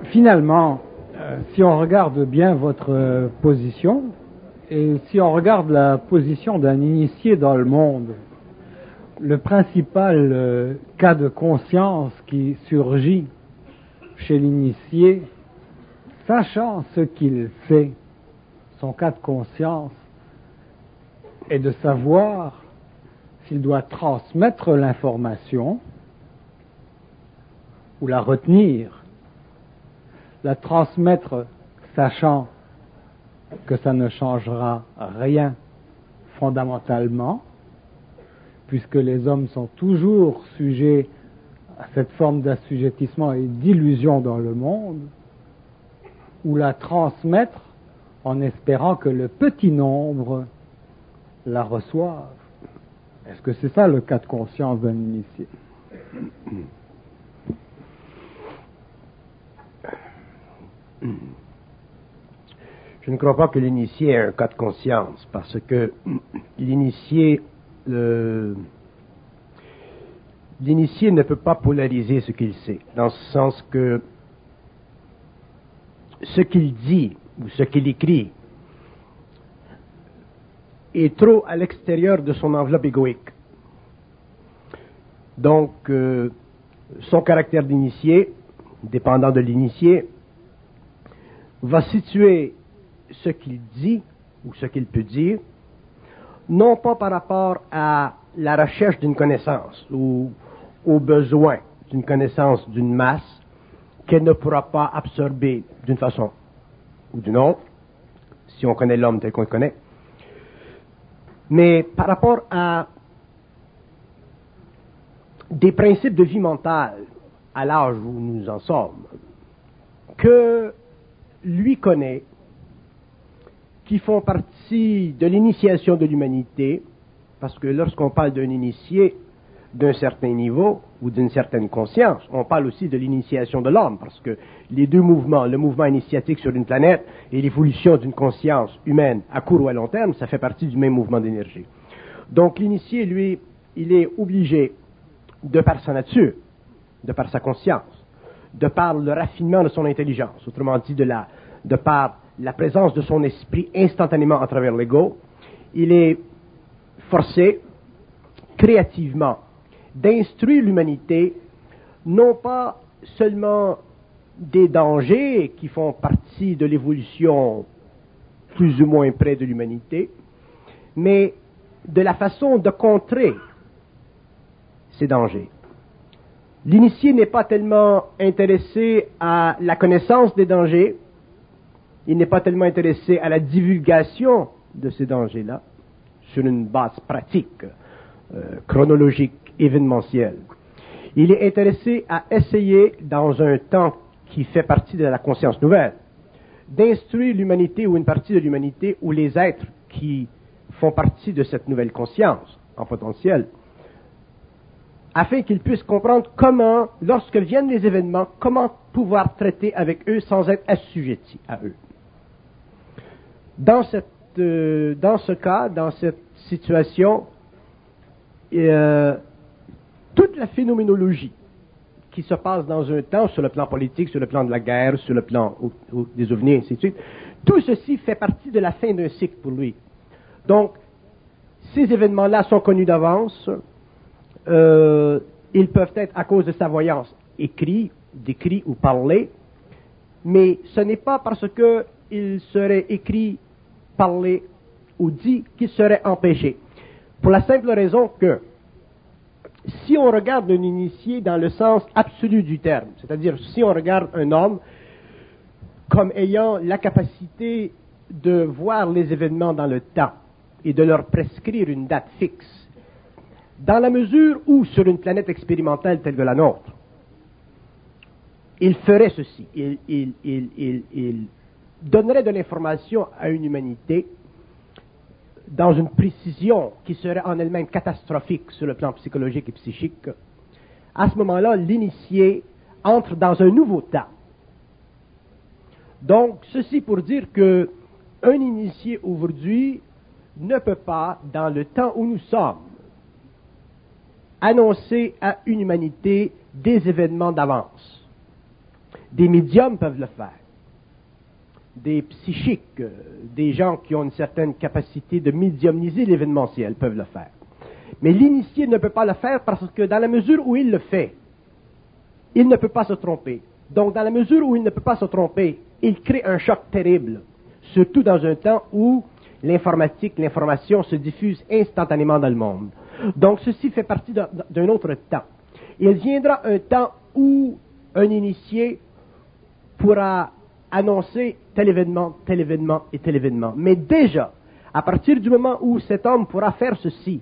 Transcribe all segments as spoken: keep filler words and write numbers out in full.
finalement, euh, si on regarde bien votre euh, position, et si on regarde la position d'un initié dans le monde, le principal euh, cas de conscience qui surgit chez l'initié, sachant ce qu'il sait, son cas de conscience est de savoir s'il doit transmettre l'information ou la retenir. La transmettre sachant que ça ne changera rien fondamentalement, puisque les hommes sont toujours sujets à cette forme d'assujettissement et d'illusion dans le monde, ou la transmettre en espérant que le petit nombre la reçoive. Est-ce que c'est ça le cas de conscience d'un initié? Je ne crois pas que l'initié ait un cas de conscience, parce que l'initié, le, l'initié ne peut pas polariser ce qu'il sait, dans ce sens que ce qu'il dit ou ce qu'il écrit est trop à l'extérieur de son enveloppe égoïque. Donc, euh, son caractère d'initié, dépendant de l'initié, va situer ce qu'il dit ou ce qu'il peut dire, non pas par rapport à la recherche d'une connaissance ou au besoin d'une connaissance d'une masse qu'elle ne pourra pas absorber d'une façon ou d'une autre, si on connaît l'homme tel qu'on le connaît, mais par rapport à des principes de vie mentale à l'âge où nous en sommes, que lui connaît, qui font partie de l'initiation de l'humanité, parce que lorsqu'on parle d'un initié d'un certain niveau ou d'une certaine conscience, on parle aussi de l'initiation de l'homme, parce que les deux mouvements, le mouvement initiatique sur une planète et l'évolution d'une conscience humaine à court ou à long terme, ça fait partie du même mouvement d'énergie. Donc l'initié, lui, il est obligé, de par sa nature, de par sa conscience, de par le raffinement de son intelligence, autrement dit de, la, de par la présence de son esprit instantanément à travers l'ego, il est forcé, créativement, d'instruire l'humanité, non pas seulement des dangers qui font partie de l'évolution plus ou moins près de l'humanité, mais de la façon de contrer ces dangers. L'initié n'est pas tellement intéressé à la connaissance des dangers, il n'est pas tellement intéressé à la divulgation de ces dangers-là, sur une base pratique, euh, chronologique, événementielle. Il est intéressé à essayer, dans un temps qui fait partie de la conscience nouvelle, d'instruire l'humanité ou une partie de l'humanité ou les êtres qui font partie de cette nouvelle conscience en potentiel, afin qu'ils puissent comprendre comment, lorsque viennent les événements, comment pouvoir traiter avec eux sans être assujettis à eux. Dans, cette, euh, dans ce cas, dans cette situation, euh, toute la phénoménologie qui se passe dans un temps, sur le plan politique, sur le plan de la guerre, sur le plan ou, ou des ovnis, ainsi de suite, tout ceci fait partie de la fin d'un cycle pour lui. Donc, ces événements-là sont connus d'avance. Euh, ils peuvent être, à cause de sa voyance, écrits, décrits ou parlés, mais ce n'est pas parce qu'ils seraient écrits, parlés ou dits qu'ils seraient empêchés. Pour la simple raison que, si on regarde un initié dans le sens absolu du terme, c'est-à-dire si on regarde un homme comme ayant la capacité de voir les événements dans le temps et de leur prescrire une date fixe, dans la mesure où, sur une planète expérimentale telle que la nôtre, il ferait ceci, il, il, il, il, il donnerait de l'information à une humanité dans une précision qui serait en elle-même catastrophique sur le plan psychologique et psychique. À ce moment-là, l'initié entre dans un nouveau temps. Donc, ceci pour dire que un initié aujourd'hui ne peut pas, dans le temps où nous sommes, annoncer à une humanité des événements d'avance. Des médiums peuvent le faire. Des psychiques, euh, des gens qui ont une certaine capacité de médiumniser l'événementiel peuvent le faire. Mais l'initié ne peut pas le faire parce que dans la mesure où il le fait, il ne peut pas se tromper. Donc, dans la mesure où il ne peut pas se tromper, il crée un choc terrible, surtout dans un temps où l'informatique, l'information se diffuse instantanément dans le monde. Donc, ceci fait partie d'un autre temps. Il viendra un temps où un initié pourra annoncer tel événement, tel événement et tel événement. Mais déjà, à partir du moment où cet homme pourra faire ceci,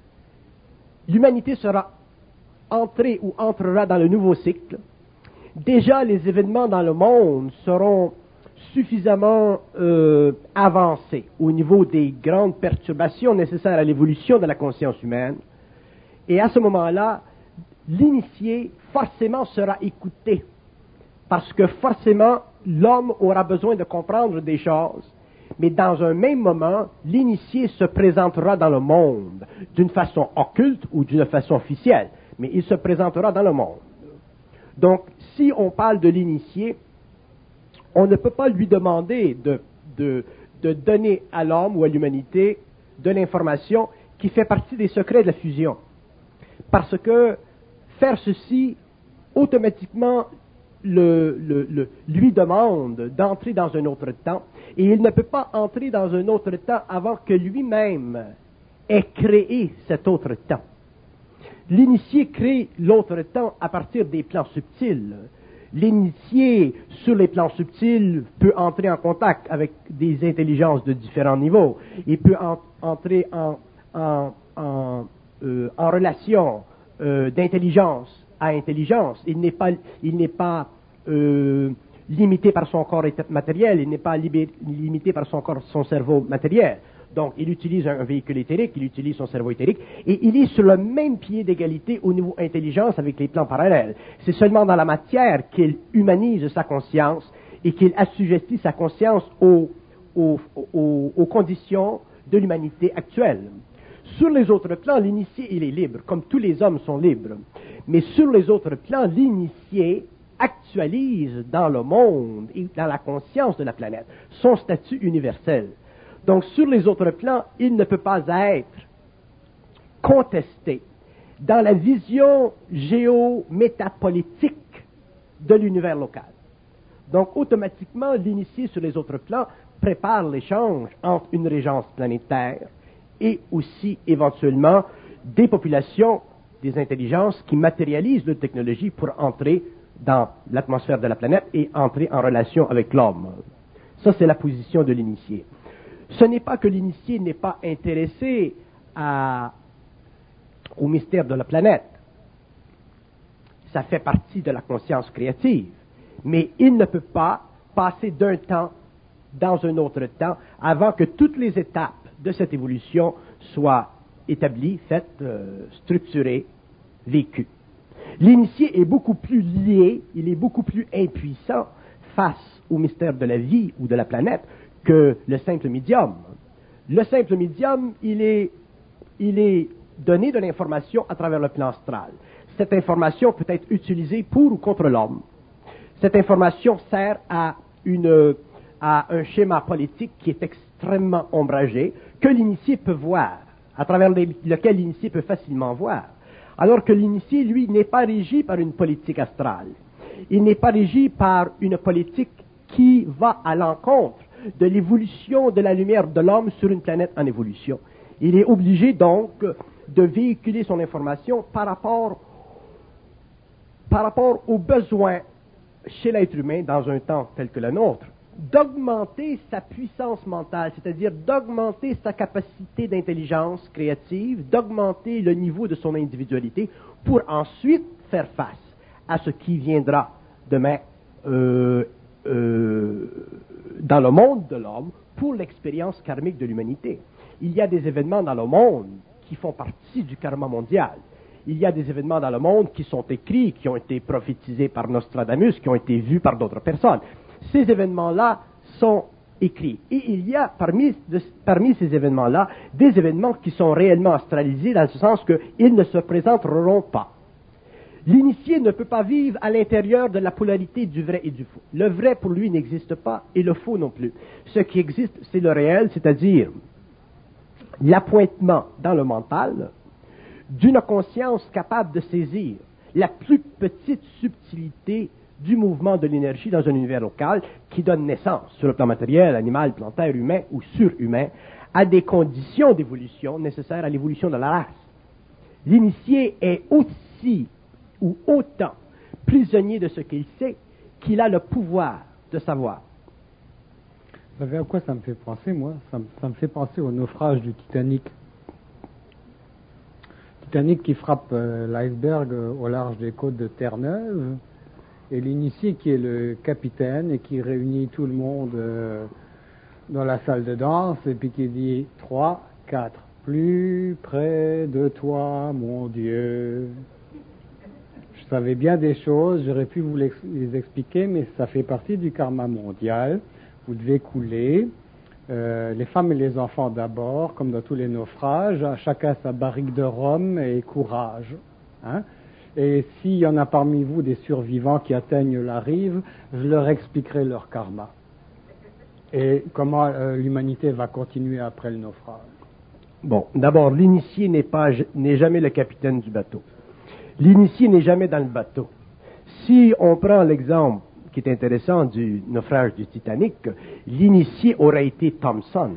l'humanité sera entrée ou entrera dans le nouveau cycle. Déjà, les événements dans le monde seront suffisamment euh, avancés au niveau des grandes perturbations nécessaires à l'évolution de la conscience humaine. Et à ce moment-là, l'initié forcément sera écouté. Parce que forcément, l'homme aura besoin de comprendre des choses, mais dans un même moment, l'initié se présentera dans le monde, d'une façon occulte ou d'une façon officielle, mais il se présentera dans le monde. Donc, si on parle de l'initié, on ne peut pas lui demander de, de, de donner à l'homme ou à l'humanité de l'information qui fait partie des secrets de la fusion. Parce que faire ceci, automatiquement, Le, le, le, lui demande d'entrer dans un autre temps, et il ne peut pas entrer dans un autre temps avant que lui-même ait créé cet autre temps. L'initié crée l'autre temps à partir des plans subtils. L'initié, sur les plans subtils, peut entrer en contact avec des intelligences de différents niveaux. Il peut en, entrer en, en, en, euh, en relation euh, d'intelligence à intelligence. Il n'est pas, il n'est pas euh, limité par son corps matériel, il n'est pas libé, limité par son corps, son cerveau matériel. Donc, il utilise un, un véhicule éthérique, il utilise son cerveau éthérique, et il est sur le même pied d'égalité au niveau intelligence avec les plans parallèles. C'est seulement dans la matière qu'il humanise sa conscience et qu'il assujettit sa conscience aux, aux, aux, aux conditions de l'humanité actuelle. Sur les autres plans, l'initié, il est libre, comme tous les hommes sont libres. Mais sur les autres plans, l'initié actualise dans le monde et dans la conscience de la planète son statut universel. Donc, sur les autres plans, il ne peut pas être contesté dans la vision géo-métapolitique de l'univers local. Donc, automatiquement, l'initié sur les autres plans prépare l'échange entre une régence planétaire et aussi, éventuellement, des populations, des intelligences qui matérialisent leur technologie pour entrer dans l'atmosphère de la planète et entrer en relation avec l'homme. Ça, c'est la position de l'initié. Ce n'est pas que l'initié n'est pas intéressé à, au mystère de la planète. Ça fait partie de la conscience créative. Mais il ne peut pas passer d'un temps dans un autre temps avant que toutes les étapes de cette évolution soient établies, faites, euh, structurées, vécues. L'initié est beaucoup plus lié, il est beaucoup plus impuissant face au mystère de la vie ou de la planète que le simple médium. Le simple médium, il est, il est donné de l'information à travers le plan astral. Cette information peut être utilisée pour ou contre l'homme. Cette information sert à, une, à un schéma politique qui est extrêmement ombragé, que l'initié peut voir, à travers les, lequel l'initié peut facilement voir. Alors que l'initié, lui, n'est pas régi par une politique astrale. Il n'est pas régi par une politique qui va à l'encontre de l'évolution de la lumière de l'homme sur une planète en évolution. Il est obligé donc de véhiculer son information par rapport, par rapport aux besoins chez l'être humain dans un temps tel que le nôtre, d'augmenter sa puissance mentale, c'est-à-dire d'augmenter sa capacité d'intelligence créative, d'augmenter le niveau de son individualité pour ensuite faire face à ce qui viendra demain euh, euh, dans le monde de l'homme pour l'expérience karmique de l'humanité. Il y a des événements dans le monde qui font partie du karma mondial. Il y a des événements dans le monde qui sont écrits, qui ont été prophétisés par Nostradamus, qui ont été vus par d'autres personnes. Ces événements-là sont écrits. Et il y a parmi, de, parmi ces événements-là des événements qui sont réellement astralisés dans ce sens qu'ils ne se présenteront pas. L'initié ne peut pas vivre à l'intérieur de la polarité du vrai et du faux. Le vrai pour lui n'existe pas et le faux non plus. Ce qui existe, c'est le réel, c'est-à-dire l'appointement dans le mental d'une conscience capable de saisir la plus petite subtilité du mouvement de l'énergie dans un univers local qui donne naissance, sur le plan matériel, animal, plantaire, humain ou surhumain, à des conditions d'évolution nécessaires à l'évolution de la race. L'initié est aussi ou autant prisonnier de ce qu'il sait qu'il a le pouvoir de savoir. Vous savez à quoi ça me fait penser, moi ça me, ça me fait penser au naufrage du Titanic. Titanic qui frappe euh, l'iceberg euh, au large des côtes de Terre-Neuve, et l'initié qui est le capitaine et qui réunit tout le monde euh, dans la salle de danse, et puis qui dit trois, quatre, plus près de toi, mon Dieu. Je savais bien des choses, j'aurais pu vous les expliquer, mais ça fait partie du karma mondial. Vous devez couler, euh, les femmes et les enfants d'abord, comme dans tous les naufrages, chacun sa barrique de rhum et courage. Hein? Et s'il y en a parmi vous des survivants qui atteignent la rive, je leur expliquerai leur karma. Et comment euh, l'humanité va continuer après le naufrage. Bon, d'abord, l'initié n'est pas, n'est jamais le capitaine du bateau. L'initié n'est jamais dans le bateau. Si on prend l'exemple qui est intéressant du naufrage du Titanic, l'initié aurait été Thompson.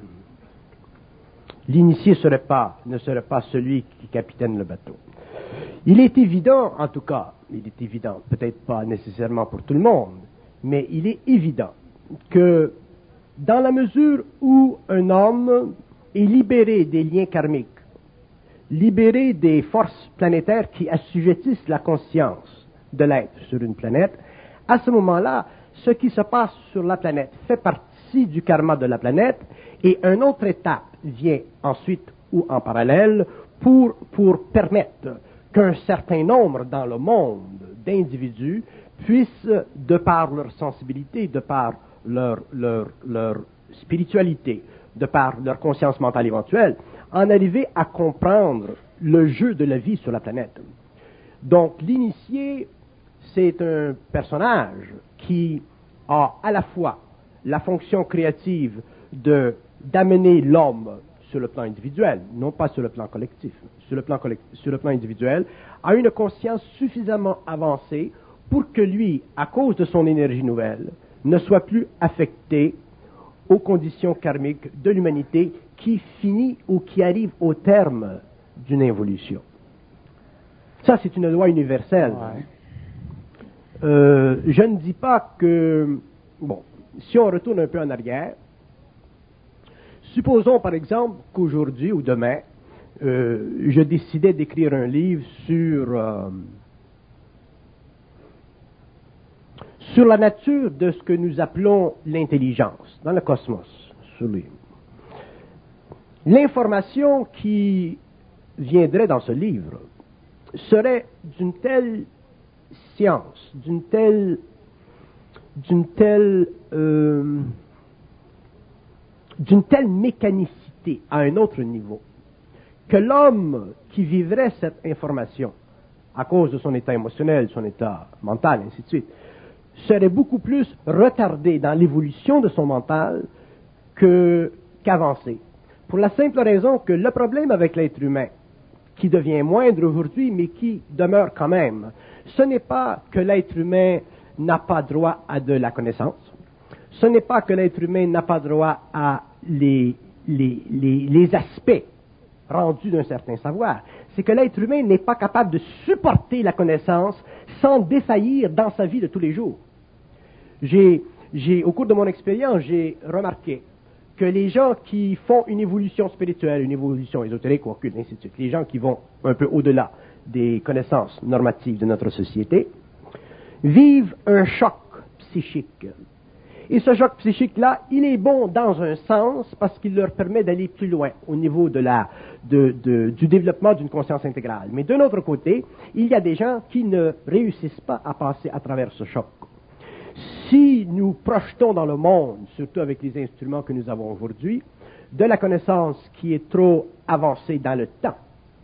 L'initié serait pas, ne serait pas celui qui capitaine le bateau. Il est évident, en tout cas, il est évident, peut-être pas nécessairement pour tout le monde, mais il est évident que dans la mesure où un homme est libéré des liens karmiques, libéré des forces planétaires qui assujettissent la conscience de l'être sur une planète, à ce moment-là, ce qui se passe sur la planète fait partie du karma de la planète, et une autre étape vient ensuite ou en parallèle pour, pour permettre qu'un certain nombre dans le monde d'individus puissent, de par leur sensibilité, de par leur, leur, leur spiritualité, de par leur conscience mentale éventuelle, en arriver à comprendre le jeu de la vie sur la planète. Donc, l'initié, c'est un personnage qui a à la fois la fonction créative de, d'amener l'homme sur le plan individuel, non pas sur le plan collectif, sur le plan, collectif, sur le plan individuel, a une conscience suffisamment avancée pour que lui, à cause de son énergie nouvelle, ne soit plus affecté aux conditions karmiques de l'humanité qui finit ou qui arrive au terme d'une évolution. Ça, c'est une loi universelle. Ouais. Euh, je ne dis pas que... Bon, si on retourne un peu en arrière, supposons par exemple qu'aujourd'hui ou demain, euh, je décidais d'écrire un livre sur... Euh, sur la nature de ce que nous appelons l'intelligence dans le cosmos, sur lui. L'information qui viendrait dans ce livre serait d'une telle science, d'une telle, d'une telle, euh, d'une telle mécanicité à un autre niveau, que l'homme qui vivrait cette information, à cause de son état émotionnel, son état mental, et ainsi de suite, serait beaucoup plus retardé dans l'évolution de son mental que, qu'avancé. Pour la simple raison que le problème avec l'être humain, qui devient moindre aujourd'hui, mais qui demeure quand même, ce n'est pas que l'être humain n'a pas droit à de la connaissance, ce n'est pas que l'être humain n'a pas droit à les, les, les, les aspects rendus d'un certain savoir, c'est que l'être humain n'est pas capable de supporter la connaissance sans défaillir dans sa vie de tous les jours. J'ai, j'ai, au cours de mon expérience, j'ai remarqué que les gens qui font une évolution spirituelle, une évolution ésotérique ou occulte, ainsi de suite, les gens qui vont un peu au-delà des connaissances normatives de notre société, vivent un choc psychique. Et ce choc psychique-là, il est bon dans un sens parce qu'il leur permet d'aller plus loin au niveau de la, de, de, du développement d'une conscience intégrale. Mais d'un autre côté, il y a des gens qui ne réussissent pas à passer à travers ce choc. Si nous projetons dans le monde, surtout avec les instruments que nous avons aujourd'hui, de la connaissance qui est trop avancée dans le temps,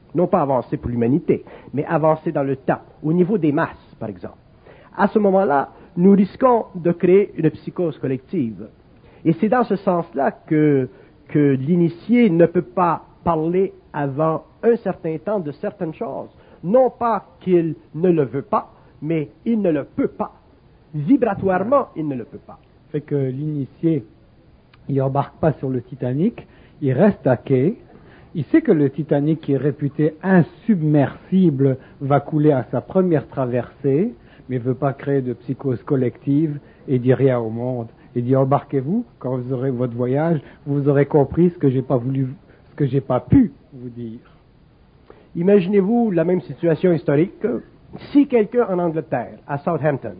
Non pas avancer pour l'humanité, mais avancer dans le temps, au niveau des masses, par exemple. À ce moment-là, nous risquons de créer une psychose collective. Et c'est dans ce sens-là que, que l'initié ne peut pas parler avant un certain temps de certaines choses. Non pas qu'il ne le veut pas, mais il ne le peut pas. Vibratoirement, il ne le peut pas. Fait que l'initié, il embarque pas sur le Titanic, il reste à quai. Il sait que le Titanic, qui est réputé insubmersible, va couler à sa première traversée, mais ne veut pas créer de psychose collective et dit rien au monde. Il dit embarquez-vous, quand vous aurez votre voyage, vous aurez compris ce que j'ai pas voulu, ce que j'ai pas pu vous dire. Imaginez-vous la même situation historique. Si quelqu'un en Angleterre, à Southampton,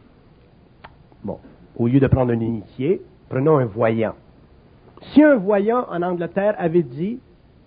bon, au lieu de prendre un initié, prenons un voyant. Si un voyant en Angleterre avait dit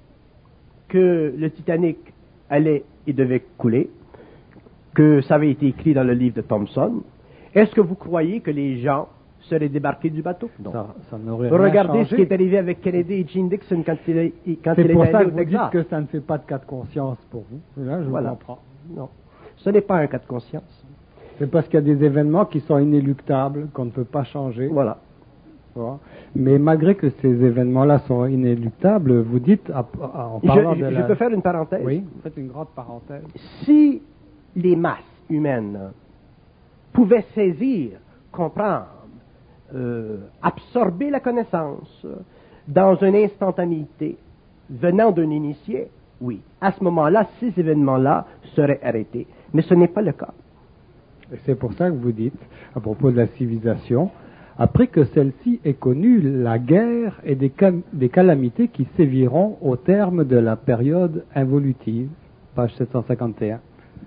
que le Titanic allait et devait couler, que ça avait été écrit dans le livre de Thomson, est-ce que vous croyez que les gens seraient débarqués du bateau? Non. Ça, ça n'aurait rien Regardez changé. ce qui est arrivé avec Kennedy et Gene Dixon quand il est, quand C'est il pour est ça allé que au vous Texas. dites que ça ne fait pas de cas de conscience pour vous. Là, je Voilà. vous comprends. Non, ce n'est pas un cas de conscience. C'est parce qu'il y a des événements qui sont inéluctables, qu'on ne peut pas changer. Voilà. Voilà. Mais malgré que ces événements-là sont inéluctables, vous dites, à- à- en parlant Je, de je la... peux faire une parenthèse? Oui, faites une grande parenthèse. Si les masses humaines pouvaient saisir, comprendre, euh, absorber la connaissance dans une instantanéité venant d'un initié, oui, à ce moment-là, ces événements-là seraient arrêtés. Mais ce n'est pas le cas. Et c'est pour ça que vous dites, à propos de la civilisation, après que celle-ci ait connu la guerre et des, cam- des calamités qui séviront au terme de la période involutive, page sept cent cinquante et un.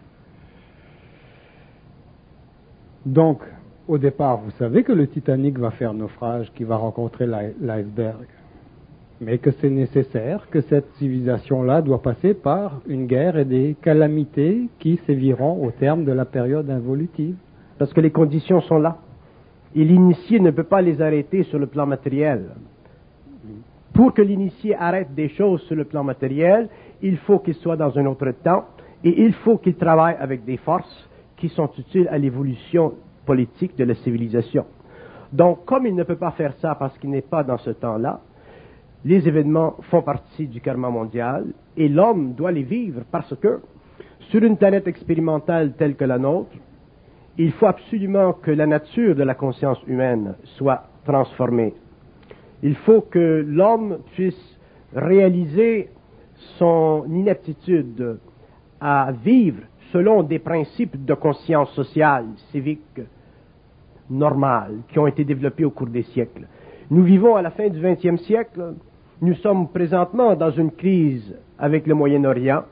Donc, au départ, vous savez que le Titanic va faire naufrage, qu'il va rencontrer l'i- l'iceberg, mais que c'est nécessaire, que cette civilisation-là doit passer par une guerre et des calamités qui séviront au terme de la période involutive. Parce que les conditions sont là. Et l'initié ne peut pas les arrêter sur le plan matériel. Pour que l'initié arrête des choses sur le plan matériel, il faut qu'il soit dans un autre temps et il faut qu'il travaille avec des forces qui sont utiles à l'évolution politique de la civilisation. Donc, comme il ne peut pas faire ça parce qu'il n'est pas dans ce temps-là, les événements font partie du karma mondial et l'homme doit les vivre parce que, sur une planète expérimentale telle que la nôtre, il faut absolument que la nature de la conscience humaine soit transformée. Il faut que l'homme puisse réaliser son inaptitude à vivre selon des principes de conscience sociale, civique, normale, qui ont été développés au cours des siècles. Nous vivons à la fin du vingtième siècle, nous sommes présentement dans une crise avec le Moyen-Orient,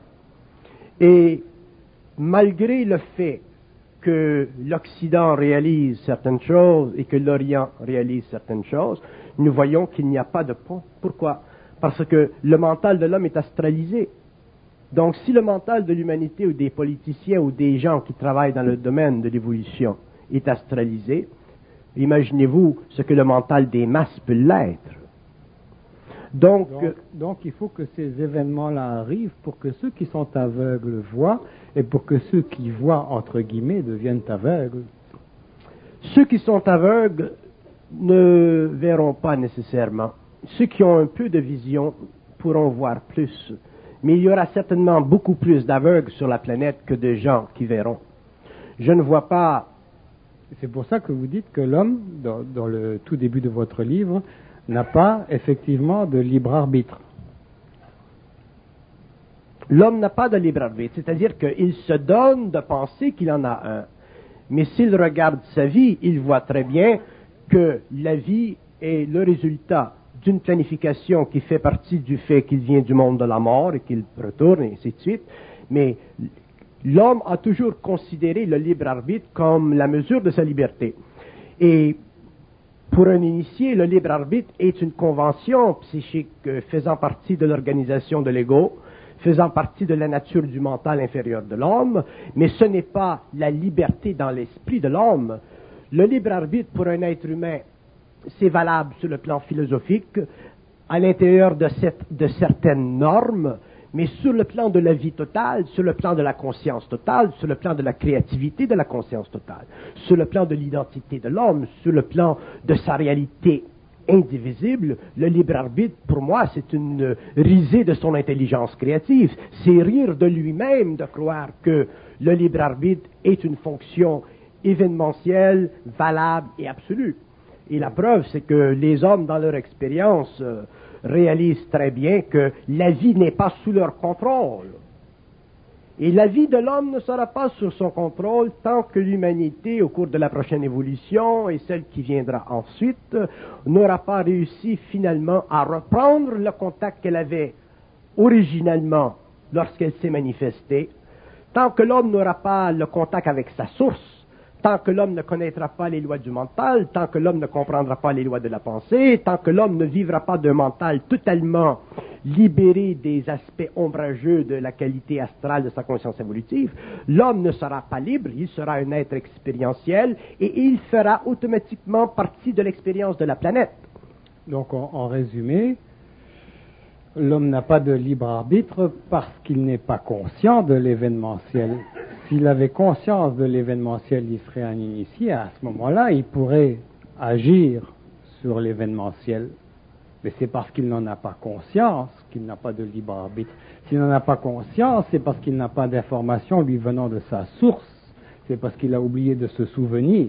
et malgré le fait que l'Occident réalise certaines choses et que l'Orient réalise certaines choses, nous voyons qu'il n'y a pas de pont. Pourquoi? Parce que le mental de l'homme est astralisé. Donc, si le mental de l'humanité ou des politiciens ou des gens qui travaillent dans le domaine de l'évolution est astralisé, imaginez-vous ce que le mental des masses peut l'être. Donc, Donc, donc, il faut que ces événements-là arrivent pour que ceux qui sont aveugles voient et pour que ceux qui voient, entre guillemets, deviennent aveugles. Ceux qui sont aveugles ne verront pas nécessairement. Ceux qui ont un peu de vision pourront voir plus. Mais il y aura certainement beaucoup plus d'aveugles sur la planète que de gens qui verront. Je ne vois pas... C'est pour ça que vous dites que l'homme, dans, dans le tout début de votre livre, n'a pas effectivement de libre arbitre. L'homme n'a pas de libre arbitre, c'est-à-dire qu'il se donne de penser qu'il en a un. Mais s'il regarde sa vie, il voit très bien que la vie est le résultat d'une planification qui fait partie du fait qu'il vient du monde de la mort et qu'il retourne, et ainsi de suite. Mais l'homme a toujours considéré le libre arbitre comme la mesure de sa liberté. Et pour un initié, le libre arbitre est une convention psychique faisant partie de l'organisation de l'ego, faisant partie de la nature du mental inférieur de l'homme, mais ce n'est pas la liberté dans l'esprit de l'homme. Le libre arbitre pour un être humain, c'est valable sur le plan philosophique, à l'intérieur de, cette, de certaines normes, Mais sur le plan de la vie totale, sur le plan de la conscience totale, sur le plan de la créativité de la conscience totale, sur le plan de l'identité de l'homme, sur le plan de sa réalité indivisible, le libre arbitre, pour moi, c'est une risée de son intelligence créative. C'est rire de lui-même de croire que le libre arbitre est une fonction événementielle, valable et absolue. Et la preuve, c'est que les hommes, dans leur expérience, euh, réalisent très bien que la vie n'est pas sous leur contrôle. Et la vie de l'homme ne sera pas sous son contrôle tant que l'humanité, au cours de la prochaine évolution et celle qui viendra ensuite, n'aura pas réussi finalement à reprendre le contact qu'elle avait originellement lorsqu'elle s'est manifestée. Tant que l'homme n'aura pas le contact avec sa source, tant que l'homme ne connaîtra pas les lois du mental, tant que l'homme ne comprendra pas les lois de la pensée, tant que l'homme ne vivra pas d'un mental totalement libéré des aspects ombrageux de la qualité astrale de sa conscience évolutive, l'homme ne sera pas libre, il sera un être expérientiel et il fera automatiquement partie de l'expérience de la planète. Donc, en, en résumé, l'homme n'a pas de libre arbitre parce qu'il n'est pas conscient de l'événementiel. S'il avait conscience de l'événementiel, il serait un initié. À ce moment-là, il pourrait agir sur l'événementiel. Mais c'est parce qu'il n'en a pas conscience qu'il n'a pas de libre arbitre. S'il n'en a pas conscience, c'est parce qu'il n'a pas d'information lui venant de sa source. C'est parce qu'il a oublié de se souvenir.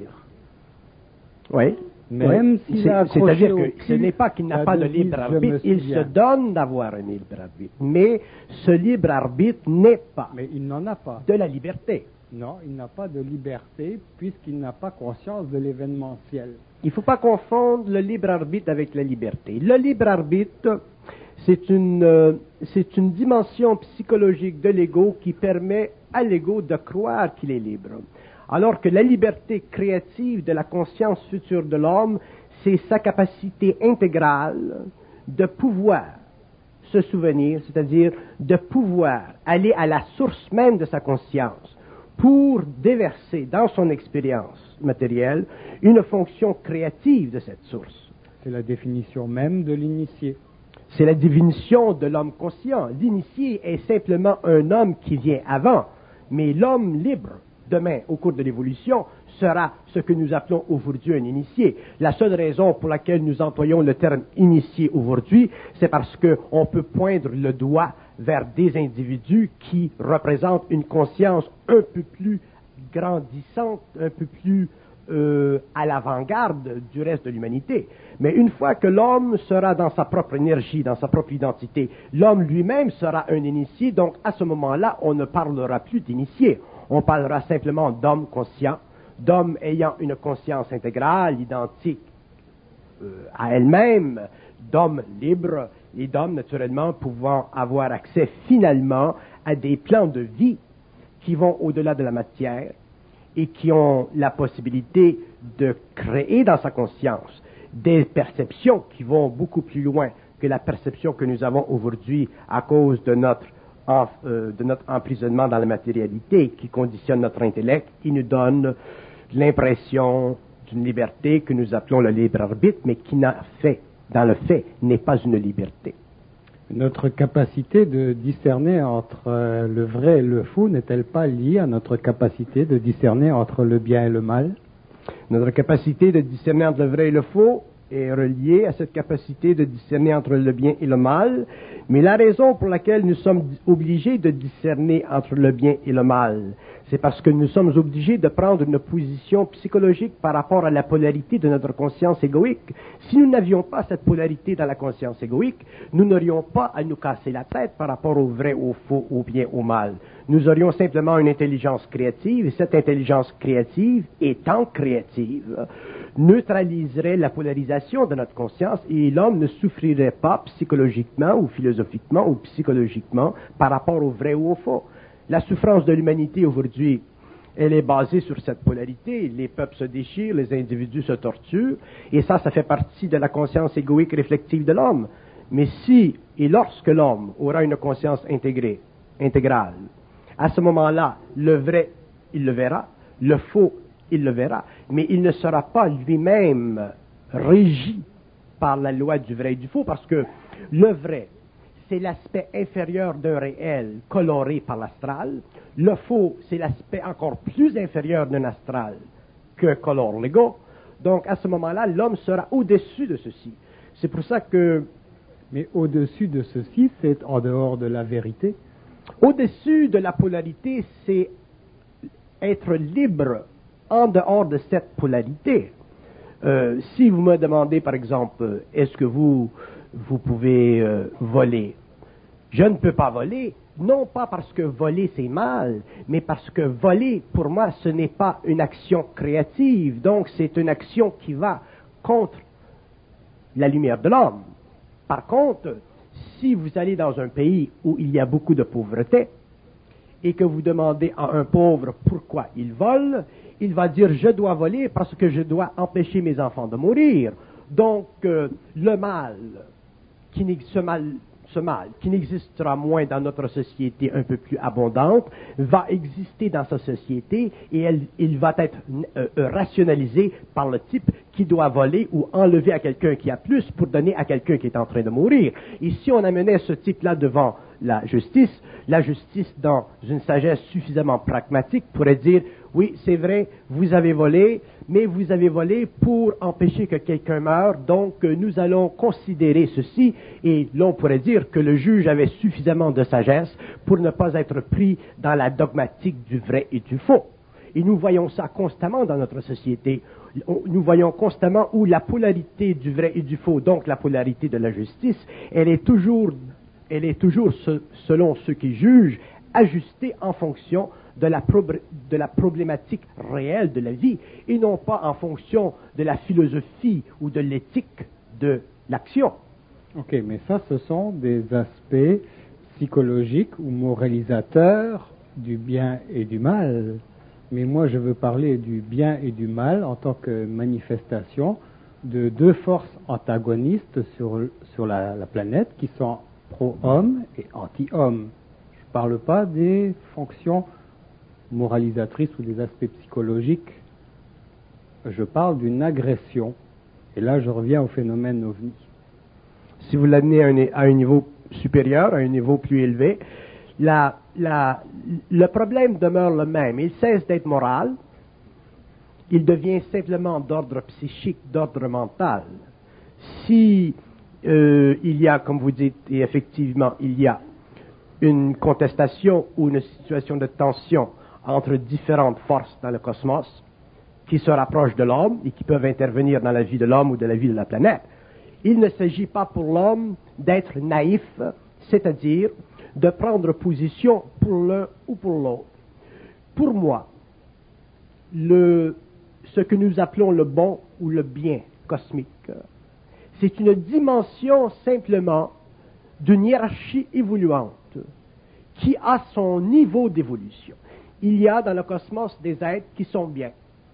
Oui. Même oui. s'il a accroché C'est-à-dire au que cul ce n'est pas qu'il n'a pas de devise, libre je me arbitre, il se souviens. donne d'avoir un libre arbitre. Mais ce libre arbitre n'est pas Mais il n'en a pas. de la liberté. Non, il n'a pas de liberté puisqu'il n'a pas conscience de l'événementiel. Il ne faut pas confondre le libre arbitre avec la liberté. Le libre arbitre, c'est une, euh, c'est une dimension psychologique de l'ego qui permet à l'ego de croire qu'il est libre. Alors que la liberté créative de la conscience future de l'homme, c'est sa capacité intégrale de pouvoir se souvenir, c'est-à-dire de pouvoir aller à la source même de sa conscience pour déverser dans son expérience matérielle une fonction créative de cette source. C'est la définition même de l'initié. C'est la définition de l'homme conscient. L'initié est simplement un homme qui vient avant, mais l'homme libre, demain, au cours de l'évolution, sera ce que nous appelons aujourd'hui un initié. La seule raison pour laquelle nous employons le terme initié aujourd'hui, c'est parce qu'on peut poindre le doigt vers des individus qui représentent une conscience un peu plus grandissante, un peu plus euh, à l'avant-garde du reste de l'humanité. Mais une fois que l'homme sera dans sa propre énergie, dans sa propre identité, l'homme lui-même sera un initié, donc à ce moment-là, on ne parlera plus d'initié. On parlera simplement d'homme conscient, d'homme ayant une conscience intégrale, identique euh, à elle-même, d'homme libre et d'homme naturellement pouvant avoir accès finalement à des plans de vie qui vont au-delà de la matière et qui ont la possibilité de créer dans sa conscience des perceptions qui vont beaucoup plus loin que la perception que nous avons aujourd'hui à cause de notre En, euh, de notre emprisonnement dans la matérialité qui conditionne notre intellect, qui nous donne l'impression d'une liberté que nous appelons le libre arbitre, mais qui n'a fait, dans le fait, n'est pas une liberté. Notre capacité de discerner entre euh, le vrai et le faux n'est-elle pas liée à notre capacité de discerner entre le bien et le mal? Notre capacité de discerner entre le vrai et le faux est reliée à cette capacité de discerner entre le bien et le mal, mais la raison pour laquelle nous sommes obligés de discerner entre le bien et le mal, c'est parce que nous sommes obligés de prendre une position psychologique par rapport à la polarité de notre conscience égoïque. Si nous n'avions pas cette polarité dans la conscience égoïque, nous n'aurions pas à nous casser la tête par rapport au vrai, au faux, au bien, au mal. Nous aurions simplement une intelligence créative, et cette intelligence créative, étant créative, neutraliserait la polarisation de notre conscience et l'homme ne souffrirait pas psychologiquement ou philosophiquement ou psychologiquement par rapport au vrai ou au faux. La souffrance de l'humanité aujourd'hui, elle est basée sur cette polarité. Les peuples se déchirent, les individus se torturent, et ça, ça fait partie de la conscience égoïque réflexive de l'homme. Mais si et lorsque l'homme aura une conscience intégrée, intégrale, à ce moment-là, le vrai, il le verra, le faux, il le verra, mais il ne sera pas lui-même régi par la loi du vrai et du faux, parce que le vrai, c'est l'aspect inférieur d'un réel coloré par l'astral. Le faux, c'est l'aspect encore plus inférieur d'un astral que colore l'ego. Donc, à ce moment-là, l'homme sera au-dessus de ceci. C'est pour ça que... Mais au-dessus de ceci, c'est en dehors de la vérité. Au-dessus de la polarité, c'est être libre en dehors de cette polarité. Euh, si vous me demandez, par exemple, est-ce que vous, vous pouvez euh, voler? Je ne peux pas voler, non pas parce que voler c'est mal, mais parce que voler, pour moi, ce n'est pas une action créative. Donc, c'est une action qui va contre la lumière de l'homme. Par contre, si vous allez dans un pays où il y a beaucoup de pauvreté, et que vous demandez à un pauvre pourquoi il vole, il va dire « je dois voler parce que je dois empêcher mes enfants de mourir ». Donc, euh, le mal, qui, ce mal, ce mal, qui n'existera moins dans notre société un peu plus abondante, va exister dans sa société et elle, il va être euh, rationalisé par le type qui doit voler ou enlever à quelqu'un qui a plus pour donner à quelqu'un qui est en train de mourir. Et si on amenait ce type-là devant la justice, la justice, dans une sagesse suffisamment pragmatique, pourrait dire « oui, c'est vrai, vous avez volé, mais vous avez volé pour empêcher que quelqu'un meure, donc euh, nous allons considérer ceci. » Et l'on pourrait dire que le juge avait suffisamment de sagesse pour ne pas être pris dans la dogmatique du vrai et du faux. Et nous voyons ça constamment dans notre société. Nous voyons constamment où la polarité du vrai et du faux, donc la polarité de la justice, elle est toujours, elle est toujours selon ceux qui jugent, ajustée en fonction de la, de la problématique réelle de la vie et non pas en fonction de la philosophie ou de l'éthique de l'action. Ok, mais ça, ce sont des aspects psychologiques ou moralisateurs du bien et du mal. Mais moi, je veux parler du bien et du mal en tant que manifestation de deux forces antagonistes sur, sur la, la planète qui sont pro-homme et anti-homme. Je ne parle pas des fonctions moralisatrices ou des aspects psychologiques. Je parle d'une agression. Et là, je reviens au phénomène ovni. Si vous l'amenez à un, à un niveau supérieur, à un niveau plus élevé, la, la, le problème demeure le même. Il cesse d'être moral, il devient simplement d'ordre psychique, d'ordre mental. Si euh, il y a, comme vous dites, et effectivement, il y a une contestation ou une situation de tension entre différentes forces dans le cosmos qui se rapprochent de l'homme et qui peuvent intervenir dans la vie de l'homme ou de la vie de la planète, il ne s'agit pas pour l'homme d'être naïf, c'est-à-dire de prendre position pour l'un ou pour l'autre. Pour moi, le, ce que nous appelons le bon ou le bien cosmique, c'est une dimension simplement d'une hiérarchie évoluante qui a son niveau d'évolution. Il y a dans le cosmos des êtres qui sont bien,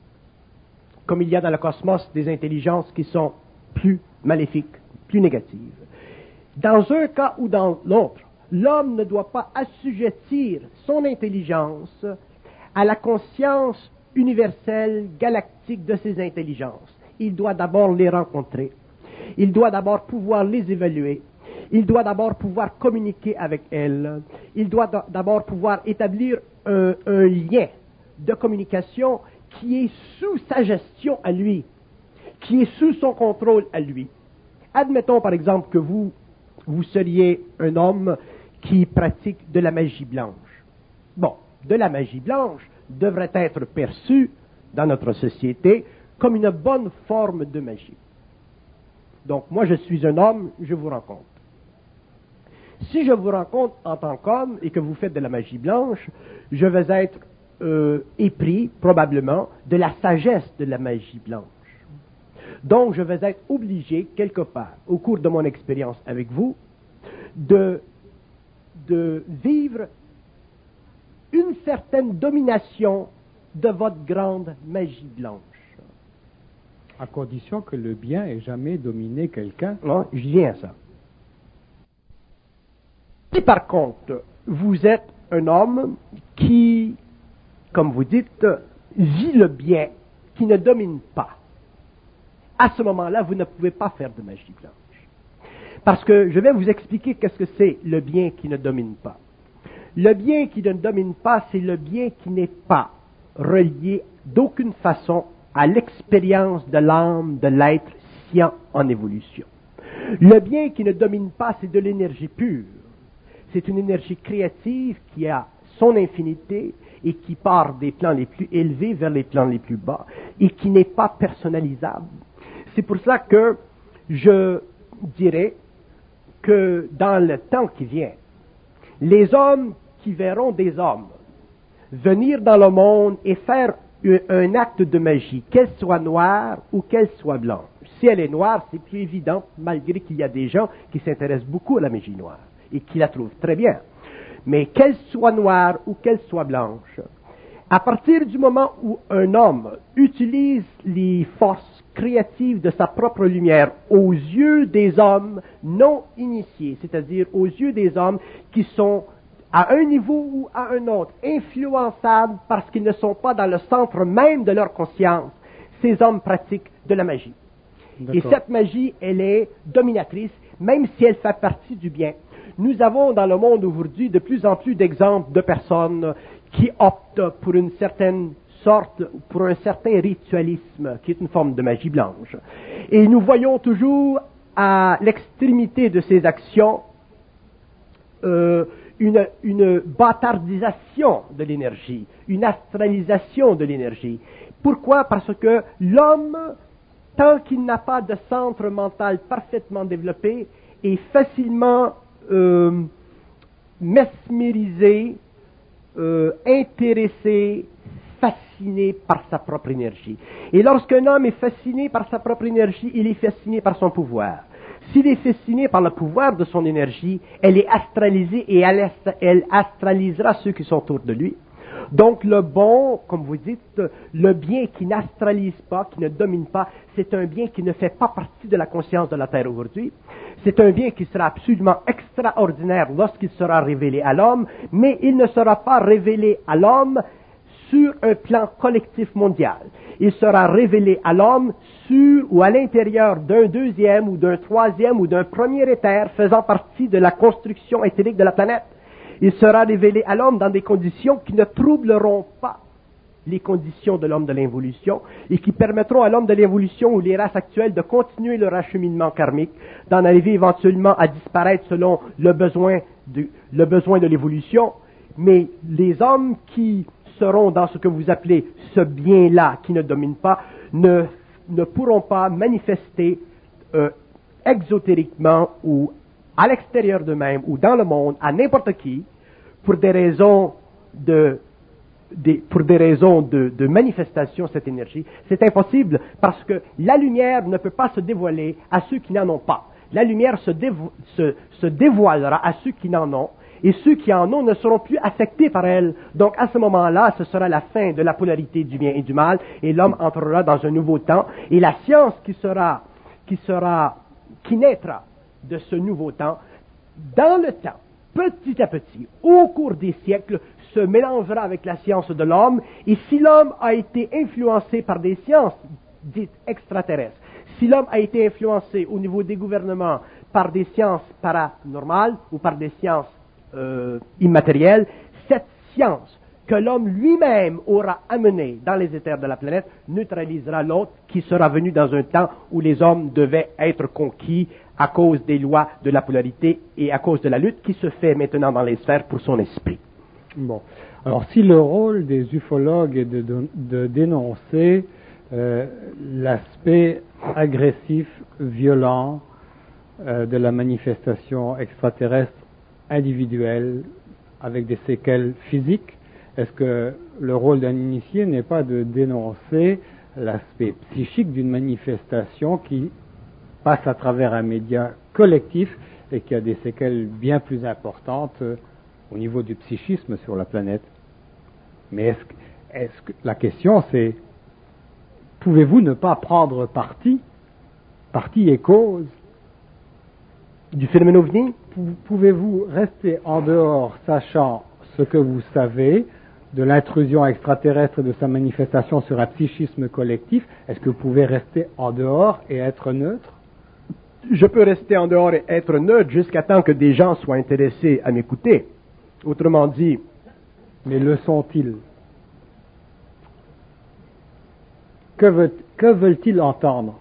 comme il y a dans le cosmos des intelligences qui sont plus maléfiques, plus négatives. Dans un cas ou dans l'autre, l'homme ne doit pas assujettir son intelligence à la conscience universelle, galactique de ses intelligences. Il doit d'abord les rencontrer. Il doit d'abord pouvoir les évaluer. Il doit d'abord pouvoir communiquer avec elles. Il doit d'abord pouvoir établir un, un lien de communication qui est sous sa gestion à lui, qui est sous son contrôle à lui. Admettons par exemple que vous, vous seriez un homme qui pratique de la magie blanche. Bon, de la magie blanche devrait être perçue dans notre société comme une bonne forme de magie. Donc moi je suis un homme, je vous rencontre. Si je vous rencontre en tant qu'homme et que vous faites de la magie blanche, je vais être euh, épris, probablement, de la sagesse de la magie blanche. Donc, je vais être obligé, quelque part, au cours de mon expérience avec vous, de, de vivre une certaine domination de votre grande magie blanche. À condition que le bien ait jamais dominé quelqu'un. Non, je viens à ça. Si par contre, vous êtes un homme qui, comme vous dites, vit le bien, qui ne domine pas, à ce moment-là, vous ne pouvez pas faire de magie blanche. Parce que je vais vous expliquer qu'est-ce que c'est le bien qui ne domine pas. Le bien qui ne domine pas, c'est le bien qui n'est pas relié d'aucune façon à l'expérience de l'âme de l'être scient en évolution. Le bien qui ne domine pas, c'est de l'énergie pure. C'est une énergie créative qui a son infinité et qui part des plans les plus élevés vers les plans les plus bas et qui n'est pas personnalisable. C'est pour ça que je dirais que dans le temps qui vient, les hommes qui verront des hommes venir dans le monde et faire un, un acte de magie, qu'elle soit noire ou qu'elle soit blanche. Si elle est noire, c'est plus évident, malgré qu'il y a des gens qui s'intéressent beaucoup à la magie noire et qui la trouvent très bien. Mais qu'elle soit noire ou qu'elle soit blanche, à partir du moment où un homme utilise les forces créatives de sa propre lumière aux yeux des hommes non initiés, c'est-à-dire aux yeux des hommes qui sont à un niveau ou à un autre, influençables parce qu'ils ne sont pas dans le centre même de leur conscience, ces hommes pratiquent de la magie. Et cette magie, elle est dominatrice, même si elle fait partie du bien. Nous avons dans le monde aujourd'hui de plus en plus d'exemples de personnes qui optent pour une certaine sorte, pour un certain ritualisme, qui est une forme de magie blanche. Et nous voyons toujours à l'extrémité de ces actions euh, une, une bâtardisation de l'énergie, une astralisation de l'énergie. Pourquoi? Parce que l'homme, tant qu'il n'a pas de centre mental parfaitement développé, est facilement euh, mesmérisé, euh, intéressé, fasciné par sa propre énergie. Et lorsqu'un homme est fasciné par sa propre énergie, il est fasciné par son pouvoir. S'il est fasciné par le pouvoir de son énergie, elle est astralisée et elle, elle astralisera ceux qui sont autour de lui. Donc le bon, comme vous dites, le bien qui n'astralise pas, qui ne domine pas, c'est un bien qui ne fait pas partie de la conscience de la Terre aujourd'hui. C'est un bien qui sera absolument extraordinaire lorsqu'il sera révélé à l'homme, mais il ne sera pas révélé à l'homme sur un plan collectif mondial. Il sera révélé à l'homme sur ou à l'intérieur d'un deuxième ou d'un troisième ou d'un premier éther faisant partie de la construction éthérique de la planète. Il sera révélé à l'homme dans des conditions qui ne troubleront pas les conditions de l'homme de l'évolution et qui permettront à l'homme de l'évolution ou les races actuelles de continuer leur acheminement karmique, d'en arriver éventuellement à disparaître selon le besoin de, le besoin de l'évolution. Mais les hommes qui seront dans ce que vous appelez ce bien-là qui ne domine pas, ne, ne pourront pas manifester euh, exotériquement ou à l'extérieur d'eux-mêmes ou dans le monde, à n'importe qui, pour des raisons de, des, pour des raisons de, de manifestation de cette énergie. C'est impossible parce que la lumière ne peut pas se dévoiler à ceux qui n'en ont pas. La lumière se, dévo, se, se dévoilera à ceux qui n'en ont, et ceux qui en ont ne seront plus affectés par elle. Donc à ce moment-là, ce sera la fin de la polarité du bien et du mal, et l'homme entrera dans un nouveau temps, et la science qui sera, qui sera, qui naîtra de ce nouveau temps, dans le temps, petit à petit, au cours des siècles, se mélangera avec la science de l'homme, et si l'homme a été influencé par des sciences dites extraterrestres, si l'homme a été influencé au niveau des gouvernements par des sciences paranormales ou par des sciences euh, immatérielles, cette science que l'homme lui-même aura amenée dans les éthers de la planète neutralisera l'autre qui sera venu dans un temps où les hommes devaient être conquis à cause des lois de la polarité et à cause de la lutte qui se fait maintenant dans les sphères pour son esprit. Bon. Alors, si le rôle des ufologues est de, de, de dénoncer euh, l'aspect agressif, violent euh, de la manifestation extraterrestre individuelle avec des séquelles physiques, est-ce que le rôle d'un initié n'est pas de dénoncer l'aspect psychique d'une manifestation qui passe à travers un média collectif et qui a des séquelles bien plus importantes euh, au niveau du psychisme sur la planète? Mais est-ce que, est-ce que la question c'est, pouvez-vous ne pas prendre parti, parti et cause du phénomène ovni? Pouvez-vous rester en dehors, sachant ce que vous savez de l'intrusion extraterrestre et de sa manifestation sur un psychisme collectif? Est-ce que vous pouvez rester en dehors et être neutre? je peux rester en dehors et être neutre jusqu'à temps que des gens soient intéressés à m'écouter. Autrement dit, mais le sont-ils? Que, veut, que veulent-ils entendre?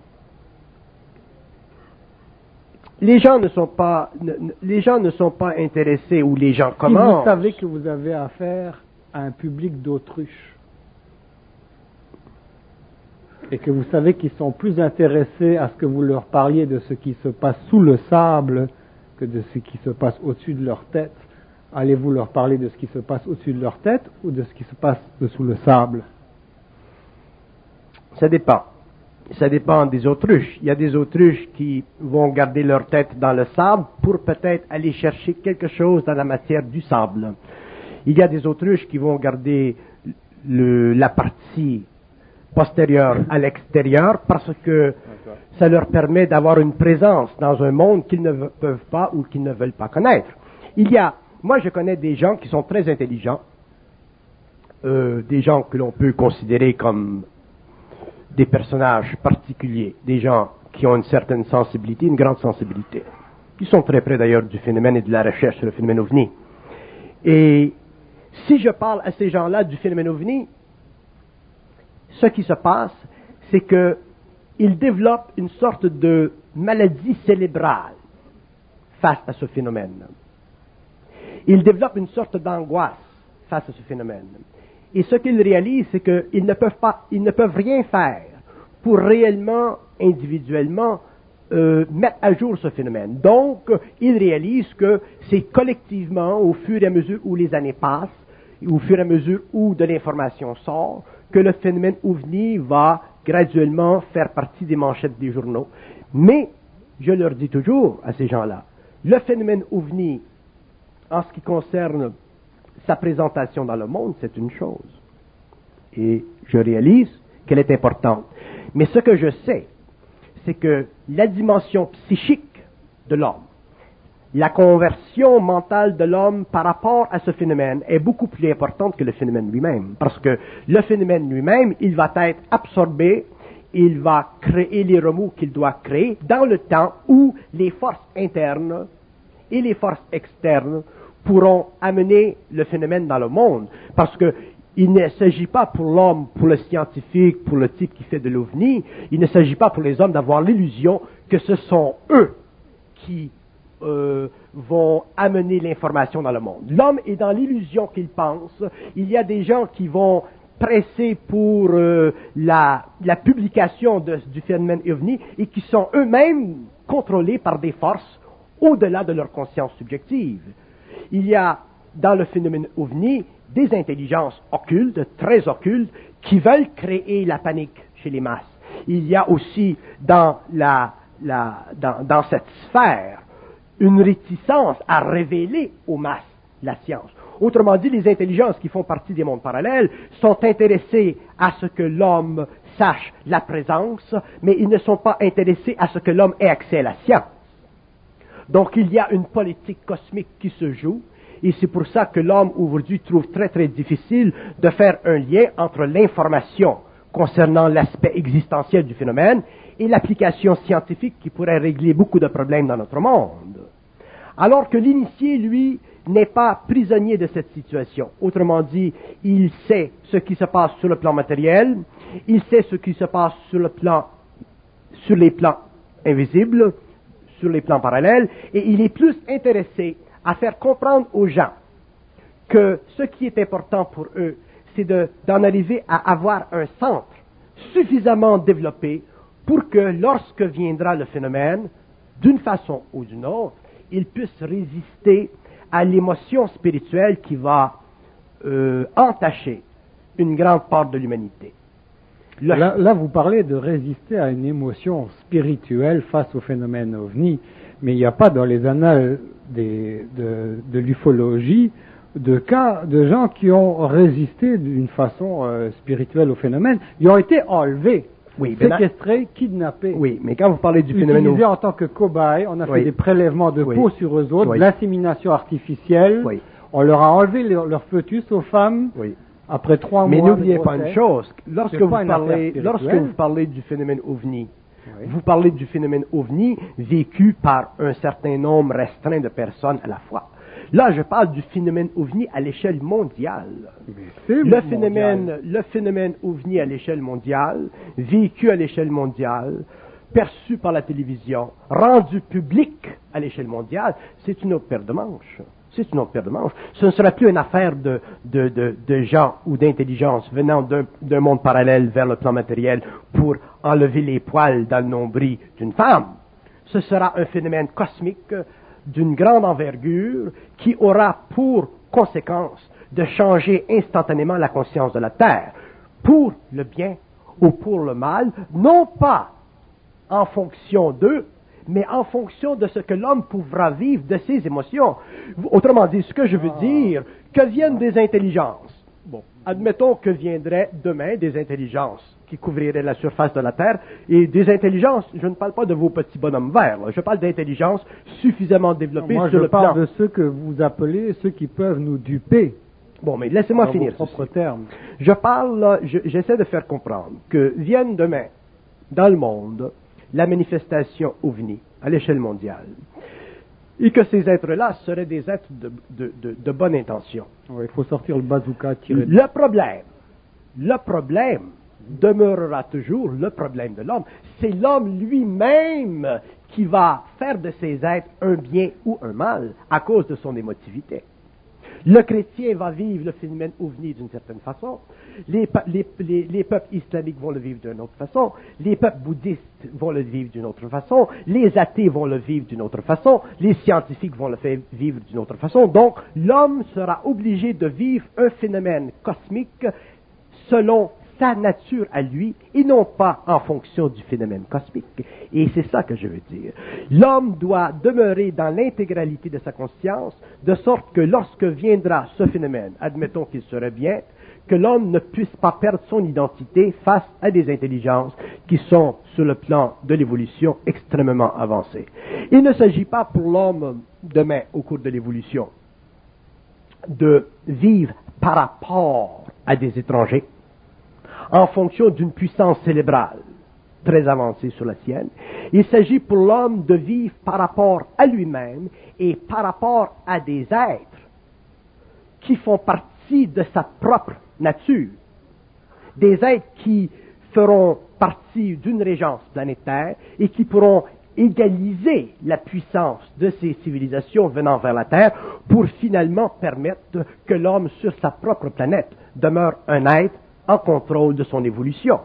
Les gens ne sont pas, ne, les gens ne sont pas intéressés ou les gens Si commencent. vous savez que vous avez affaire à un public d'autruches et que vous savez qu'ils sont plus intéressés à ce que vous leur parliez de ce qui se passe sous le sable que de ce qui se passe au-dessus de leur tête, allez-vous leur parler de ce qui se passe au-dessus de leur tête ou de ce qui se passe dessous le sable? Ça dépend. Ça dépend des autruches. Il y a des autruches qui vont garder leur tête dans le sable pour peut-être aller chercher quelque chose dans la matière du sable. Il y a des autruches qui vont garder le, la partie postérieure à l'extérieur parce que ça leur permet d'avoir une présence dans un monde qu'ils ne peuvent pas ou qu'ils ne veulent pas connaître. Il y a, moi je connais des gens qui sont très intelligents, euh, des gens que l'on peut considérer comme des personnages particuliers, des gens qui ont une certaine sensibilité, une grande sensibilité, qui sont très près d'ailleurs du phénomène et de la recherche sur le phénomène ovni. Et si je parle à ces gens-là du phénomène ovni, ce qui se passe, c'est qu'ils développent une sorte de maladie cérébrale face à ce phénomène. Ils développent une sorte d'angoisse face à ce phénomène. Et ce qu'ils réalisent, c'est qu'ils ne peuvent pas, ils ne peuvent rien faire pour réellement, individuellement, euh, mettre à jour ce phénomène. Donc, ils réalisent que c'est collectivement, au fur et à mesure où les années passent, au fur et à mesure où de l'information sort, que le phénomène ovni va graduellement faire partie des manchettes des journaux. Mais, je leur dis toujours à ces gens-là, le phénomène ovni, en ce qui concerne sa présentation dans le monde, c'est une chose. Et je réalise qu'elle est importante. Mais ce que je sais, c'est que la dimension psychique de l'homme, la conversion mentale de l'homme par rapport à ce phénomène est beaucoup plus importante que le phénomène lui-même. Parce que le phénomène lui-même, il va être absorbé, il va créer les remous qu'il doit créer dans le temps où les forces internes et les forces externes pourront amener le phénomène dans le monde. Parce que il ne s'agit pas pour l'homme, pour le scientifique, pour le type qui fait de l'ovni, il ne s'agit pas pour les hommes d'avoir l'illusion que ce sont eux qui euh, vont amener l'information dans le monde. L'homme est dans l'illusion qu'il pense. Il y a des gens qui vont presser pour euh, la, la publication de, du phénomène ovni et qui sont eux-mêmes contrôlés par des forces au-delà de leur conscience subjective. Il y a dans le phénomène ovni des intelligences occultes, très occultes, qui veulent créer la panique chez les masses. Il y a aussi dans, la, la, dans, dans cette sphère une réticence à révéler aux masses la science. Autrement dit, les intelligences qui font partie des mondes parallèles sont intéressées à ce que l'homme sache la présence, mais ils ne sont pas intéressés à ce que l'homme ait accès à la science. Donc il y a une politique cosmique qui se joue, et c'est pour ça que l'homme aujourd'hui trouve très très difficile de faire un lien entre l'information concernant l'aspect existentiel du phénomène et l'application scientifique qui pourrait régler beaucoup de problèmes dans notre monde. Alors que l'initié, lui, n'est pas prisonnier de cette situation. Autrement dit, il sait ce qui se passe sur le plan matériel, il sait ce qui se passe sur le plan, sur les plans invisibles, sur les plans parallèles, et il est plus intéressé à faire comprendre aux gens que ce qui est important pour eux, c'est de, d'en arriver à avoir un centre suffisamment développé pour que lorsque viendra le phénomène, d'une façon ou d'une autre, il puisse résister à l'émotion spirituelle qui va euh, entacher une grande part de l'humanité. Le... Là, là, vous parlez de résister à une émotion spirituelle face au phénomène ovni, mais il n'y a pas dans les annales des, de, de l'ufologie de cas de gens qui ont résisté d'une façon euh, spirituelle au phénomène. Ils ont été enlevés, oui, séquestrés, ben, kidnappés. Oui, mais quand vous parlez du phénomène utilisés en tant que cobayes, on a fait oui. des prélèvements de oui. peau sur eux autres, oui. de l'insémination artificielle. Oui. On leur a enlevé leur, leur fœtus aux femmes. Oui. Après trois mais mois. Mais n'oubliez pas une chose, lorsque vous, parlez, lorsque vous parlez du phénomène ovni, Oui. Vous parlez du phénomène ovni vécu par un certain nombre restreint de personnes à la fois. Là, je parle du phénomène ovni à l'échelle mondiale. Le phénomène, le phénomène ovni à l'échelle mondiale, vécu à l'échelle mondiale, perçu par la télévision, rendu public à l'échelle mondiale, c'est une autre paire de manches. C'est une autre paire de manches. Ce ne sera plus une affaire de, de, de, de gens ou d'intelligence venant d'un, d'un monde parallèle vers le plan matériel pour enlever les poils dans le nombril d'une femme. Ce sera un phénomène cosmique d'une grande envergure qui aura pour conséquence de changer instantanément la conscience de la Terre, pour le bien ou pour le mal, non pas en fonction d'eux, mais en fonction de ce que l'homme pourra vivre de ses émotions. Autrement dit, ce que je veux dire, que viennent des intelligences. Bon, admettons que viendraient demain des intelligences qui couvriraient la surface de la Terre, et des intelligences, je ne parle pas de vos petits bonhommes verts, là, je parle d'intelligences suffisamment développées Moi, sur je le plan. parle de ceux que vous appelez ceux qui peuvent nous duper. Bon, mais laissez-moi dans finir vos propres ceci. termes. Je parle, là, je, j'essaie de faire comprendre que viennent demain, dans le monde, la manifestation ovni à l'échelle mondiale, et que ces êtres-là seraient des êtres de, de, de, de bonne intention. Oui, il faut sortir le bazooka, tirer. Le problème, le problème demeurera toujours le problème de l'homme. C'est l'homme lui-même qui va faire de ces êtres un bien ou un mal à cause de son émotivité. Le chrétien va vivre le phénomène ovni d'une certaine façon, les, les, les, les peuples islamiques vont le vivre d'une autre façon, les peuples bouddhistes vont le vivre d'une autre façon, les athées vont le vivre d'une autre façon, les scientifiques vont le faire vivre d'une autre façon. Donc, l'homme sera obligé de vivre un phénomène cosmique selon sa nature à lui et non pas en fonction du phénomène cosmique. Et c'est ça que je veux dire. L'homme doit demeurer dans l'intégralité de sa conscience, de sorte que lorsque viendra ce phénomène, admettons qu'il serait bien, que l'homme ne puisse pas perdre son identité face à des intelligences qui sont, sur le plan de l'évolution, extrêmement avancées. Il ne s'agit pas pour l'homme, demain, au cours de l'évolution, de vivre par rapport à des étrangers, en fonction d'une puissance cérébrale très avancée sur la sienne. Il s'agit pour l'homme de vivre par rapport à lui-même et par rapport à des êtres qui font partie de sa propre nature. Des êtres qui feront partie d'une régence planétaire et qui pourront égaliser la puissance de ces civilisations venant vers la Terre pour finalement permettre que l'homme sur sa propre planète demeure un être en contrôle de son évolution.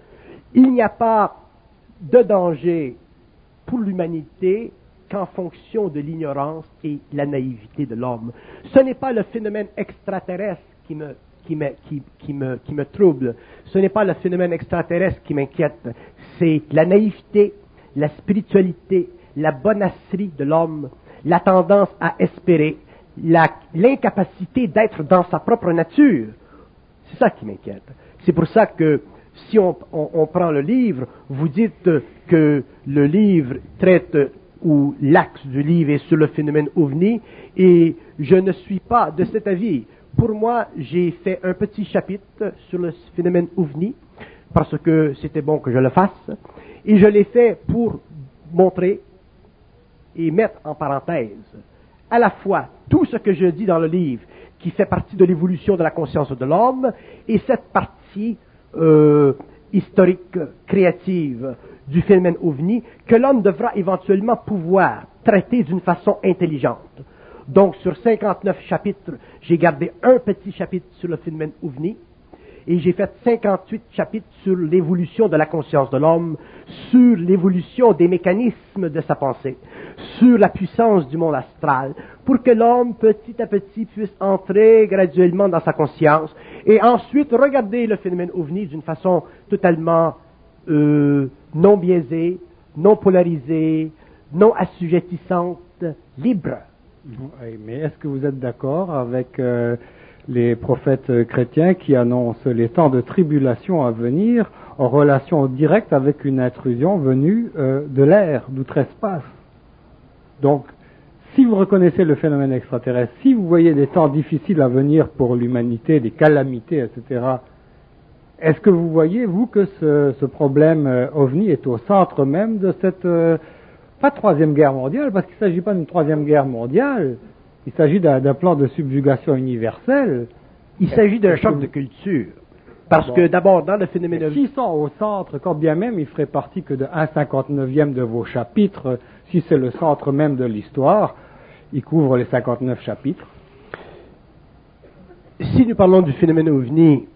Il n'y a pas de danger pour l'humanité qu'en fonction de l'ignorance et la naïveté de l'homme. Ce n'est pas le phénomène extraterrestre qui me, qui me, qui, qui me, qui me trouble. Ce n'est pas le phénomène extraterrestre qui m'inquiète. C'est la naïveté, la spiritualité, la bonasserie de l'homme, la tendance à espérer, la, l'incapacité d'être dans sa propre nature. C'est ça qui m'inquiète. C'est pour ça que si on, on, on prend le livre, vous dites que le livre traite, ou l'axe du livre est sur le phénomène ovni, et je ne suis pas de cet avis. Pour moi, j'ai fait un petit chapitre sur le phénomène ovni, parce que c'était bon que je le fasse, et je l'ai fait pour montrer et mettre en parenthèse à la fois tout ce que je dis dans le livre, qui fait partie de l'évolution de la conscience de l'homme, et cette partie euh, historique, créative du phénomène ovni, que l'homme devra éventuellement pouvoir traiter d'une façon intelligente. Donc, sur cinquante-neuf chapitres, j'ai gardé un petit chapitre sur le phénomène ovni, et j'ai fait cinquante-huit chapitres sur l'évolution de la conscience de l'homme, sur l'évolution des mécanismes de sa pensée, sur la puissance du monde astral, pour que l'homme, petit à petit, puisse entrer graduellement dans sa conscience, et ensuite regarder le phénomène ovni d'une façon totalement euh, non biaisée, non polarisée, non assujettissante, libre. Oui, mais est-ce que vous êtes d'accord avec euh, les prophètes chrétiens qui annoncent les temps de tribulation à venir en relation directe avec une intrusion venue euh, de l'air, d'outre-espace? Donc, si vous reconnaissez le phénomène extraterrestre, si vous voyez des temps difficiles à venir pour l'humanité, des calamités, et cetera, Est-ce que vous voyez, vous, que ce, ce problème euh, ovni est au centre même de cette, euh, pas troisième guerre mondiale, parce qu'il ne s'agit pas d'une troisième guerre mondiale, il s'agit d'un, d'un plan de subjugation universelle. Il s'agit d'un choc de culture. Parce bon. que d'abord, dans le phénomène ovni... S'ils sont au centre, quand bien même ils feraient partie que de un cinquante-neuvième de vos chapitres, si c'est le centre même de l'histoire, ils couvrent les cinquante-neuf chapitres. Si nous parlons du phénomène ovni,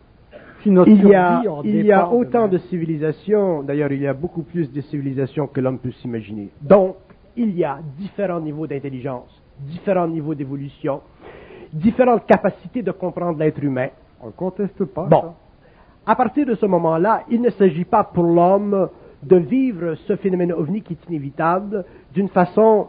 si il y a, il y a autant de, de civilisations, d'ailleurs il y a beaucoup plus de civilisations que l'homme peut s'imaginer. Donc, il y a différents niveaux d'intelligence, différents niveaux d'évolution, différentes capacités de comprendre l'être humain. On ne conteste pas. Bon, ça. À partir de ce moment-là, il ne s'agit pas pour l'homme de vivre ce phénomène ovni qui est inévitable d'une façon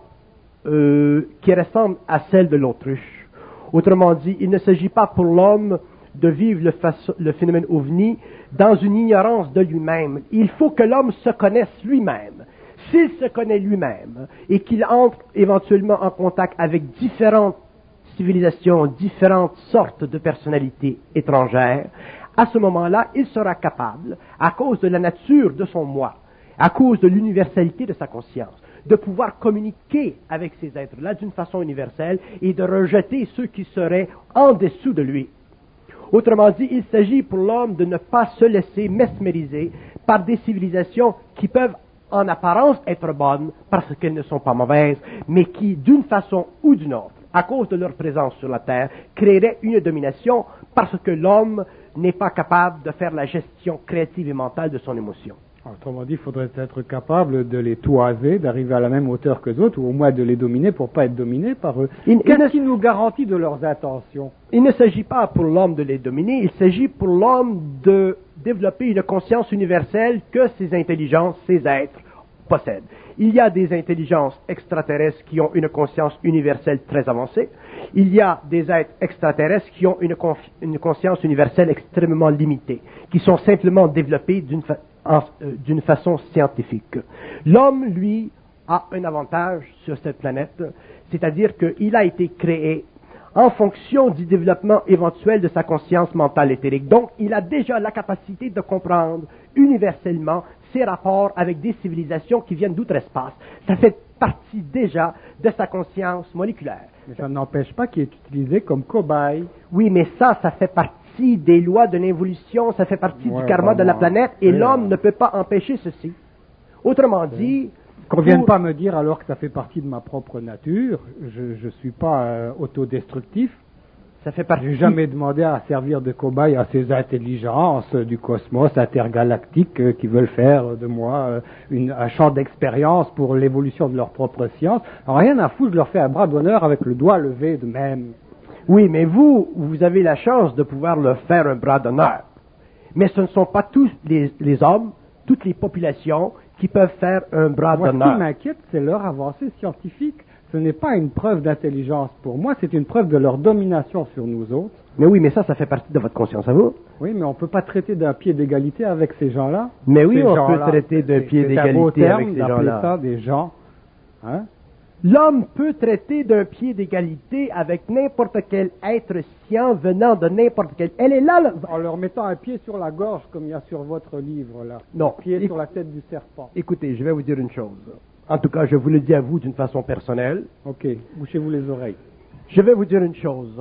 euh, qui ressemble à celle de l'autruche. Autrement dit, il ne s'agit pas pour l'homme de vivre le, façon, le phénomène ovni dans une ignorance de lui-même. Il faut que l'homme se connaisse lui-même. S'il se connaît lui-même et qu'il entre éventuellement en contact avec différentes civilisations, différentes sortes de personnalités étrangères, à ce moment-là, il sera capable, à cause de la nature de son moi, à cause de l'universalité de sa conscience, de pouvoir communiquer avec ces êtres-là d'une façon universelle et de rejeter ceux qui seraient en dessous de lui. Autrement dit, il s'agit pour l'homme de ne pas se laisser mesmériser par des civilisations qui peuvent en apparence être bonnes parce qu'elles ne sont pas mauvaises, mais qui, d'une façon ou d'une autre, à cause de leur présence sur la Terre, créeraient une domination parce que l'homme n'est pas capable de faire la gestion créative et mentale de son émotion. Autrement dit, il faudrait être capable de les toiser, d'arriver à la même hauteur que d'autres, ou au moins de les dominer pour ne pas être dominé par eux. Il, Qu'est-ce qui nous garantit de leurs intentions? Il ne s'agit pas pour l'homme de les dominer, il s'agit pour l'homme de développer une conscience universelle que ces intelligences, ces êtres, possèdent. Il y a des intelligences extraterrestres qui ont une conscience universelle très avancée. Il y a des êtres extraterrestres qui ont une, confi- une conscience universelle extrêmement limitée, qui sont simplement développés d'une, fa- en, euh, d'une façon scientifique. L'homme, lui, a un avantage sur cette planète, c'est-à-dire qu'il a été créé en fonction du développement éventuel de sa conscience mentale éthérique. Donc, il a déjà la capacité de comprendre universellement ses rapports avec des civilisations qui viennent d'outre-espace. Ça fait partie déjà de sa conscience moléculaire. Mais ça n'empêche pas qu'il est utilisé comme cobaye. Oui, mais ça, ça fait partie des lois de l'évolution, ça fait partie ouais, du karma de la planète, et l'homme ne peut pas empêcher ceci. Autrement c'est... dit... Qu'on ne vienne pas me dire alors que ça fait partie de ma propre nature, je ne suis pas euh, autodestructif. Ça fait partie... J'ai jamais demandé à servir de cobaye à ces intelligences du cosmos intergalactique euh, qui veulent faire de moi euh, une, un champ d'expérience pour l'évolution de leur propre science. Alors, rien à foutre, je leur fais un bras d'honneur avec le doigt levé de même. Oui, mais vous, vous avez la chance de pouvoir leur faire un bras d'honneur. Mais ce ne sont pas tous les, les hommes, toutes les populations qui peuvent faire un bras moi, d'honneur. Ce qui m'inquiète, c'est leur avancée scientifique. Ce n'est pas une preuve d'intelligence pour moi, c'est une preuve de leur domination sur nous autres. Mais oui, mais ça, ça fait partie de votre conscience à vous. Oui, mais on ne peut pas traiter d'un pied d'égalité avec ces gens-là. Mais oui, ces on peut traiter d'un pied d'égalité avec ces gens-là. C'est ça des gens. Hein? L'homme peut traiter d'un pied d'égalité avec n'importe quel être science venant de n'importe quel... Elle est là... Le... En leur mettant un pied sur la gorge, comme il y a sur votre livre, là. Non. Un pied Éc... sur la tête du serpent. Écoutez, je vais vous dire une chose. En tout cas, je vous le dis à vous d'une façon personnelle. Ok, bouchez-vous les oreilles. Je vais vous dire une chose.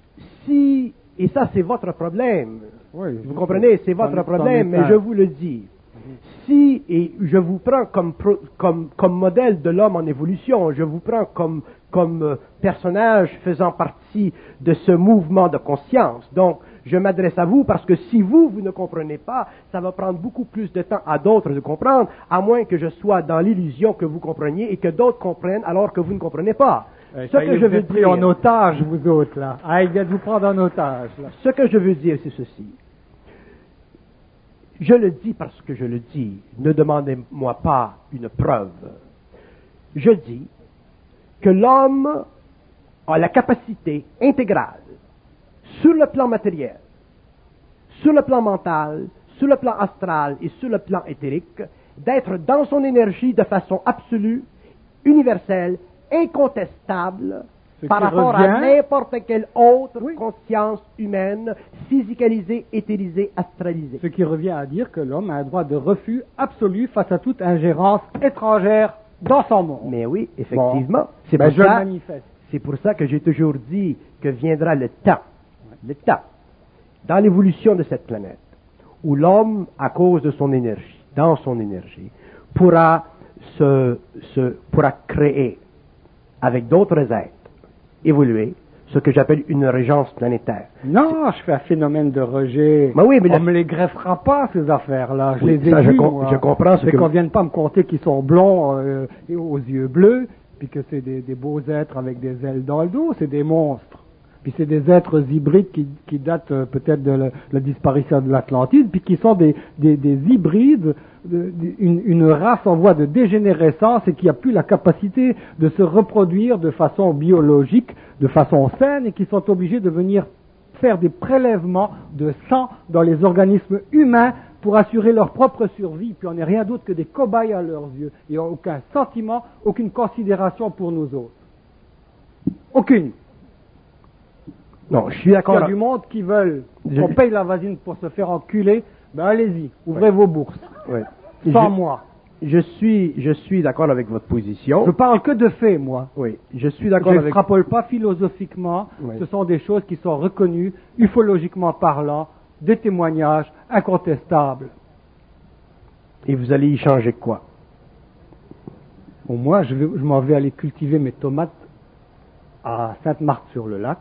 Si, et ça c'est votre problème, oui, vous comprenez, c'est votre problème, mais je vous le dis. Si, et je vous prends comme, pro, comme, comme modèle de l'homme en évolution, je vous prends comme, comme euh, personnage faisant partie de ce mouvement de conscience. Donc, je m'adresse à vous parce que si vous, vous ne comprenez pas, ça va prendre beaucoup plus de temps à d'autres de comprendre, à moins que je sois dans l'illusion que vous compreniez et que d'autres comprennent alors que vous ne comprenez pas. Euh, ce que je veux dire... en otage, vous autres, là. Ah, il vient de vous prendre en otage, là. Ce que je veux dire, c'est ceci. Je le dis parce que je le dis. Ne demandez-moi pas une preuve. Je dis que l'homme a la capacité intégrale, sur le plan matériel, sur le plan mental, sur le plan astral et sur le plan éthérique, d'être dans son énergie de façon absolue, universelle, incontestable, Ce par qui rapport revient- à n'importe quelle autre Oui. conscience humaine, physicalisée, éthérisée, astralisée. Ce qui revient à dire que l'homme a un droit de refus absolu face à toute ingérence étrangère dans son monde. Mais oui, effectivement. C'est Ben, pour je le ça- manifeste. C'est pour ça que j'ai toujours dit que viendra le temps, le temps, dans l'évolution de cette planète, où l'homme, à cause de son énergie, dans son énergie, pourra se, se pourra créer, avec d'autres êtres, évoluer, ce que j'appelle une régence planétaire. Non, je fais un phénomène de rejet. Mais oui, mais on le- me les greffera pas, ces affaires-là. Je Oui, les ai ça, je vues, com- moi. je comprends ce C'est que qu'on vous- vienne pas me compter qu'ils sont blonds euh, et aux yeux bleus, puis que c'est des, des beaux êtres avec des ailes dans le dos, c'est des monstres. Puis c'est des êtres hybrides qui, qui datent euh, peut-être de la, la disparition de l'Atlantide, puis qui sont des, des, des hybrides, de- de- une, une race en voie de dégénérescence et qui a plus la capacité de se reproduire de façon biologique, de façon saine, et qui sont obligés de venir faire des prélèvements de sang dans les organismes humains pour assurer leur propre survie, puis on n'est rien d'autre que des cobayes à leurs yeux. Il n'y a aucun sentiment, aucune considération pour nous autres. Aucune. Non, je suis S'il y d'accord. a du monde qui veulent Je- qu'on paye la vasine pour se faire enculer, ben allez-y, ouvrez vos bourses. Ouais. Sans Je- moi. Je suis, je suis d'accord avec votre position. Je parle que de faits, moi. Oui, je suis Je d'accord avec. n'extrapole pas philosophiquement. Oui. Ce sont des choses qui sont reconnues, ufologiquement parlant, des témoignages incontestables. Et vous allez y changer quoi? Bon, moi, je, vais- je m'en vais aller cultiver mes tomates à Sainte-Marthe-sur-le-Lac.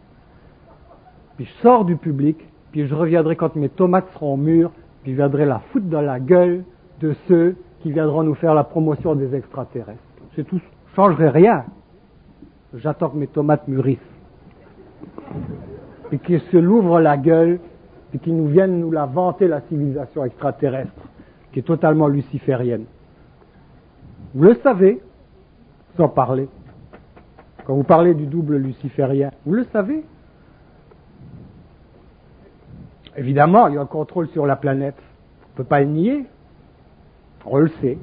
Puis je sors du public, puis je reviendrai quand mes tomates seront mûres, puis je viendrai la foutre dans la gueule de ceux qui viendront nous faire la promotion des extraterrestres. C'est tout. Je changerai rien. J'attends que mes tomates mûrissent. Et qu'ils se l'ouvrent la gueule, et qu'ils nous viennent nous la vanter, la civilisation extraterrestre, qui est totalement luciférienne. Vous le savez, sans parler. Quand vous parlez du double luciférien, vous le savez. Évidemment, il y a un contrôle sur la planète. On ne peut pas le nier. On le sait.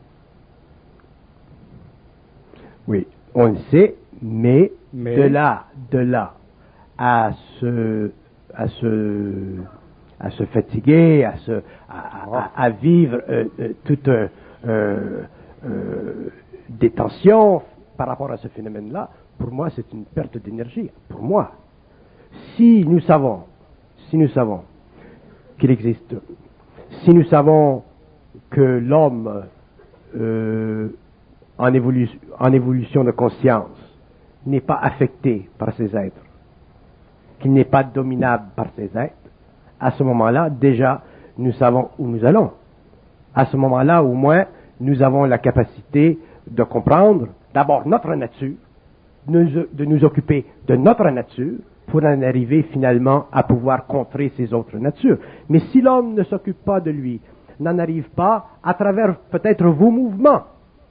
Oui, on le sait, mais, Mais- de là, de là à se, à se, à se fatiguer, à se, à, à- à vivre euh, euh, toute euh, euh, euh, des tensions par rapport à ce phénomène-là, pour moi, c'est une perte d'énergie. Pour moi, si nous savons, si nous savons qu'il existe, si nous savons que l'homme euh, en, évolu- en évolution de conscience n'est pas affecté par ces êtres, qu'il n'est pas dominable par ces êtres, à ce moment-là, déjà, nous savons où nous allons. À ce moment-là, au moins, nous avons la capacité de comprendre d'abord notre nature, nous- de nous occuper de notre nature, pour en arriver finalement à pouvoir contrer ces autres natures. Mais si l'homme ne s'occupe pas de lui, n'en arrive pas, à travers peut-être vos mouvements,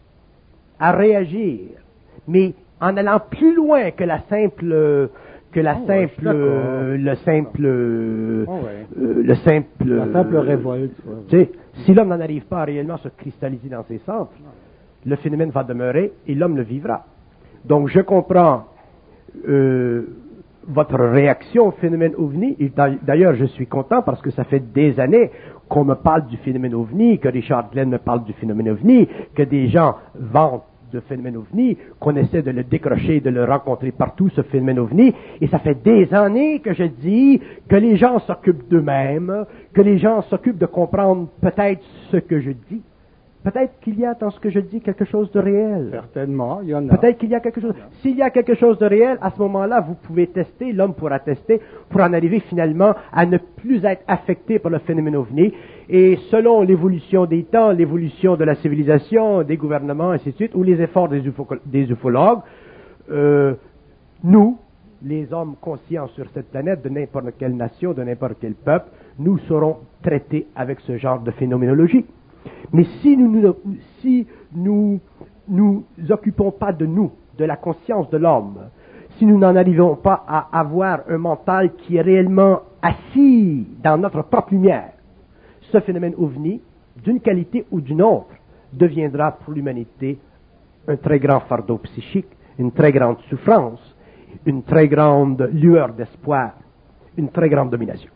à réagir, mais en allant plus loin que la simple, que la Oh ouais, je suis simple, d'accord. euh, le simple, euh, Oh ouais. euh, le simple, La simple euh, révolte. ouais. tu sais, si l'homme n'en arrive pas à réellement se cristalliser dans ses centres, le phénomène va demeurer et l'homme le vivra. Donc je comprends euh, votre réaction au phénomène OVNI, et d'ailleurs je suis content parce que ça fait des années qu'on me parle du phénomène OVNI, que Richard Glenn me parle du phénomène OVNI, que des gens vantent de phénomène OVNI, qu'on essaie de le décrocher, de le rencontrer partout, ce phénomène OVNI, et ça fait des années que je dis que les gens s'occupent d'eux-mêmes, que les gens s'occupent de comprendre peut-être ce que je dis. Peut-être qu'il y a dans ce que je dis quelque chose de réel. Certainement, il y en a. Peut-être qu'il y a quelque chose. S'il y a quelque chose de réel, à ce moment-là, vous pouvez tester, l'homme pourra tester, pour en arriver finalement à ne plus être affecté par le phénomène OVNI. Et selon l'évolution des temps, l'évolution de la civilisation, des gouvernements, ainsi de suite, ou les efforts des, ufo- des ufologues, euh, nous, les hommes conscients sur cette planète, de n'importe quelle nation, de n'importe quel peuple, nous serons traités avec ce genre de phénoménologie. Mais si nous nous, si nous nous occupons pas de nous, de la conscience de l'homme, si nous n'en arrivons pas à avoir un mental qui est réellement assis dans notre propre lumière, ce phénomène OVNI, d'une qualité ou d'une autre, deviendra pour l'humanité un très grand fardeau psychique, une très grande souffrance, une très grande lueur d'espoir, une très grande domination.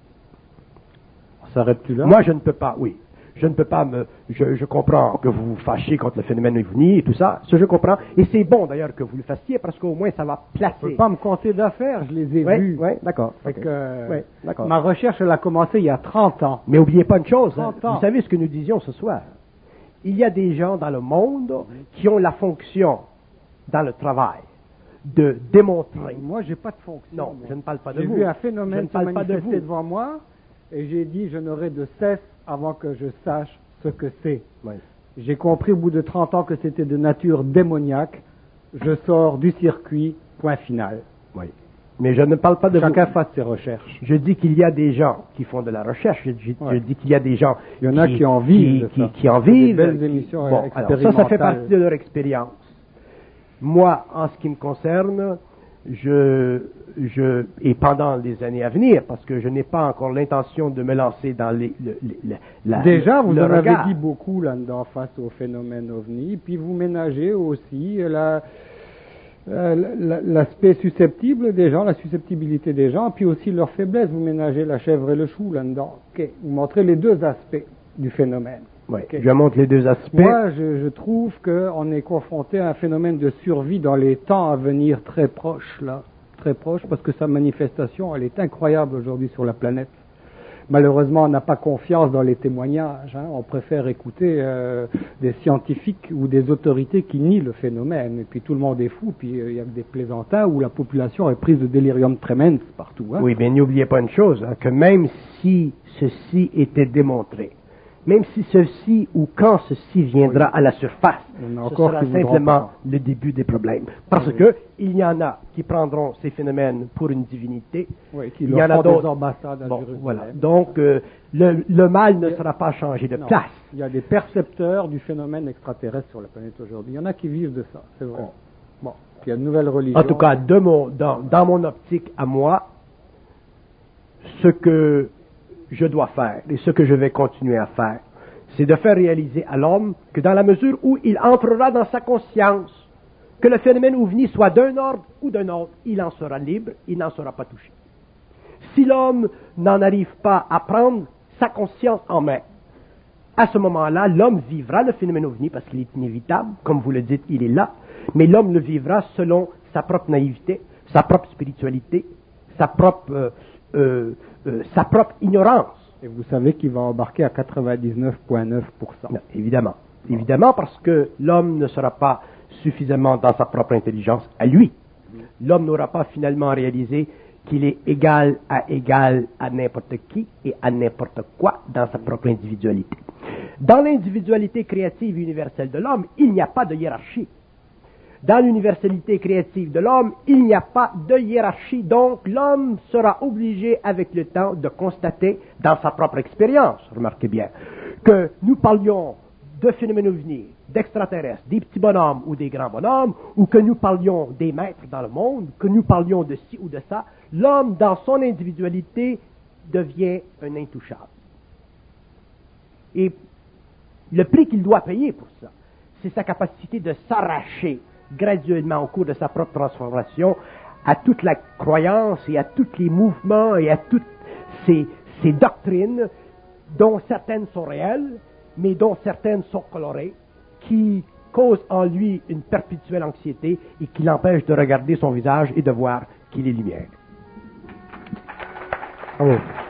On s'arrête-tu là? Moi, je ne peux pas, oui. Je ne peux pas me... Je, je comprends que vous vous fâchez contre le phénomène ovni et tout ça. Ça, je comprends. Et c'est bon, d'ailleurs, que vous le fassiez, parce qu'au moins, ça va placer. Je ne peux pas me compter d'affaires, je les ai ouais, vus. Oui, d'accord. Fait Okay. que, ouais, d'accord. Ma recherche, elle a commencé il y a trente ans. Mais n'oubliez pas une chose. Hein, ans. vous savez ce que nous disions ce soir. Il y a des gens dans le monde qui ont la fonction, dans le travail, de démontrer. Moi, j'ai pas de fonction. Non, moi. je ne parle pas de J'ai vous. vu un phénomène je ne se parle pas de manifester vous. devant moi, et j'ai dit, je n'aurai de cesse avant que je sache ce que c'est. Oui. J'ai compris au bout de trente ans que c'était de nature démoniaque. Je sors du circuit, point final. Oui. Mais je ne parle pas de Chacun vous. fasse ses recherches. Je dis qu'il y a des gens qui font de la recherche. Je, je, Ouais. je dis qu'il y a des gens Il y en a qui en vivent. qui, de qui, ça. qui en Des vivent. belles qui- émissions bon, alors, ça, ça fait partie de leur expérience. Moi, en ce qui me concerne, je, je, et pendant les années à venir, parce que je n'ai pas encore l'intention de me lancer dans les, le, le, le- la, Déjà, vous le en regard. avez dit beaucoup là-dedans face au phénomène ovni, puis vous ménagez aussi la, euh, la- l'aspect susceptible des gens, la susceptibilité des gens, puis aussi leur faiblesse. Vous ménagez la chèvre et le chou là-dedans. Ok. Vous montrez les deux aspects du phénomène. Oui, Ok. je montre les deux aspects. Moi, je, je trouve qu'on est confronté à un phénomène de survie dans les temps à venir très proche, là, très proche, parce que sa manifestation, elle est incroyable aujourd'hui sur la planète. Malheureusement, on n'a pas confiance dans les témoignages. Hein. On préfère écouter euh, des scientifiques ou des autorités qui nient le phénomène. Et puis tout le monde est fou. Puis il euh, y a que des plaisantins où la population est prise de délirium tremens partout. Hein. Oui, mais n'oubliez pas une chose, hein, que même si ceci était démontré, même si ceci ou quand ceci viendra Oui. à la surface, Il y en a ce encore sera qui voudront simplement pas. le début des problèmes. Parce Oui. que il y en a qui prendront ces phénomènes pour une divinité. Oui, qui il y leur en a font d'autres. des ambassades à Bon, Jérusalem. voilà. Donc euh, le, le mal ne sera pas changé de Non. place. Il y a des percepteurs du phénomène extraterrestre sur la planète aujourd'hui. Il y en a qui vivent de ça, c'est vrai. Bon. Bon, puis il y a de nouvelles religions. En tout cas, de mon, dans, dans mon optique à moi, ce que je dois faire et ce que je vais continuer à faire, c'est de faire réaliser à l'homme que dans la mesure où il entrera dans sa conscience, que le phénomène ovni soit d'un ordre ou d'un autre, il en sera libre, il n'en sera pas touché. Si l'homme n'en arrive pas à prendre sa conscience en main, à ce moment-là, l'homme vivra le phénomène ovni parce qu'il est inévitable, comme vous le dites, il est là, mais l'homme le vivra selon sa propre naïveté, sa propre spiritualité, sa propre, euh, euh, euh, sa propre ignorance. Et vous savez qu'il va embarquer à quatre-vingt-dix-neuf virgule neuf pour cent. Non, évidemment. Évidemment, parce que l'homme ne sera pas suffisamment dans sa propre intelligence à lui. L'homme n'aura pas finalement réalisé qu'il est égal à égal à n'importe qui et à n'importe quoi dans sa propre individualité. Dans l'individualité créative universelle de l'homme, il n'y a pas de hiérarchie. Dans l'universalité créative de l'homme, il n'y a pas de hiérarchie, donc l'homme sera obligé avec le temps de constater dans sa propre expérience, remarquez bien, que nous parlions de phénomènes ovnis, d'extraterrestres, des petits bonhommes ou des grands bonhommes, ou que nous parlions des maîtres dans le monde, que nous parlions de ci ou de ça, l'homme dans son individualité devient un intouchable. Et le prix qu'il doit payer pour ça, c'est sa capacité de s'arracher graduellement au cours de sa propre transformation à toute la croyance et à tous les mouvements et à toutes ces, ces doctrines dont certaines sont réelles, mais dont certaines sont colorées, qui causent en lui une perpétuelle anxiété et qui l'empêchent de regarder son visage et de voir qu'il est lumière. Oh.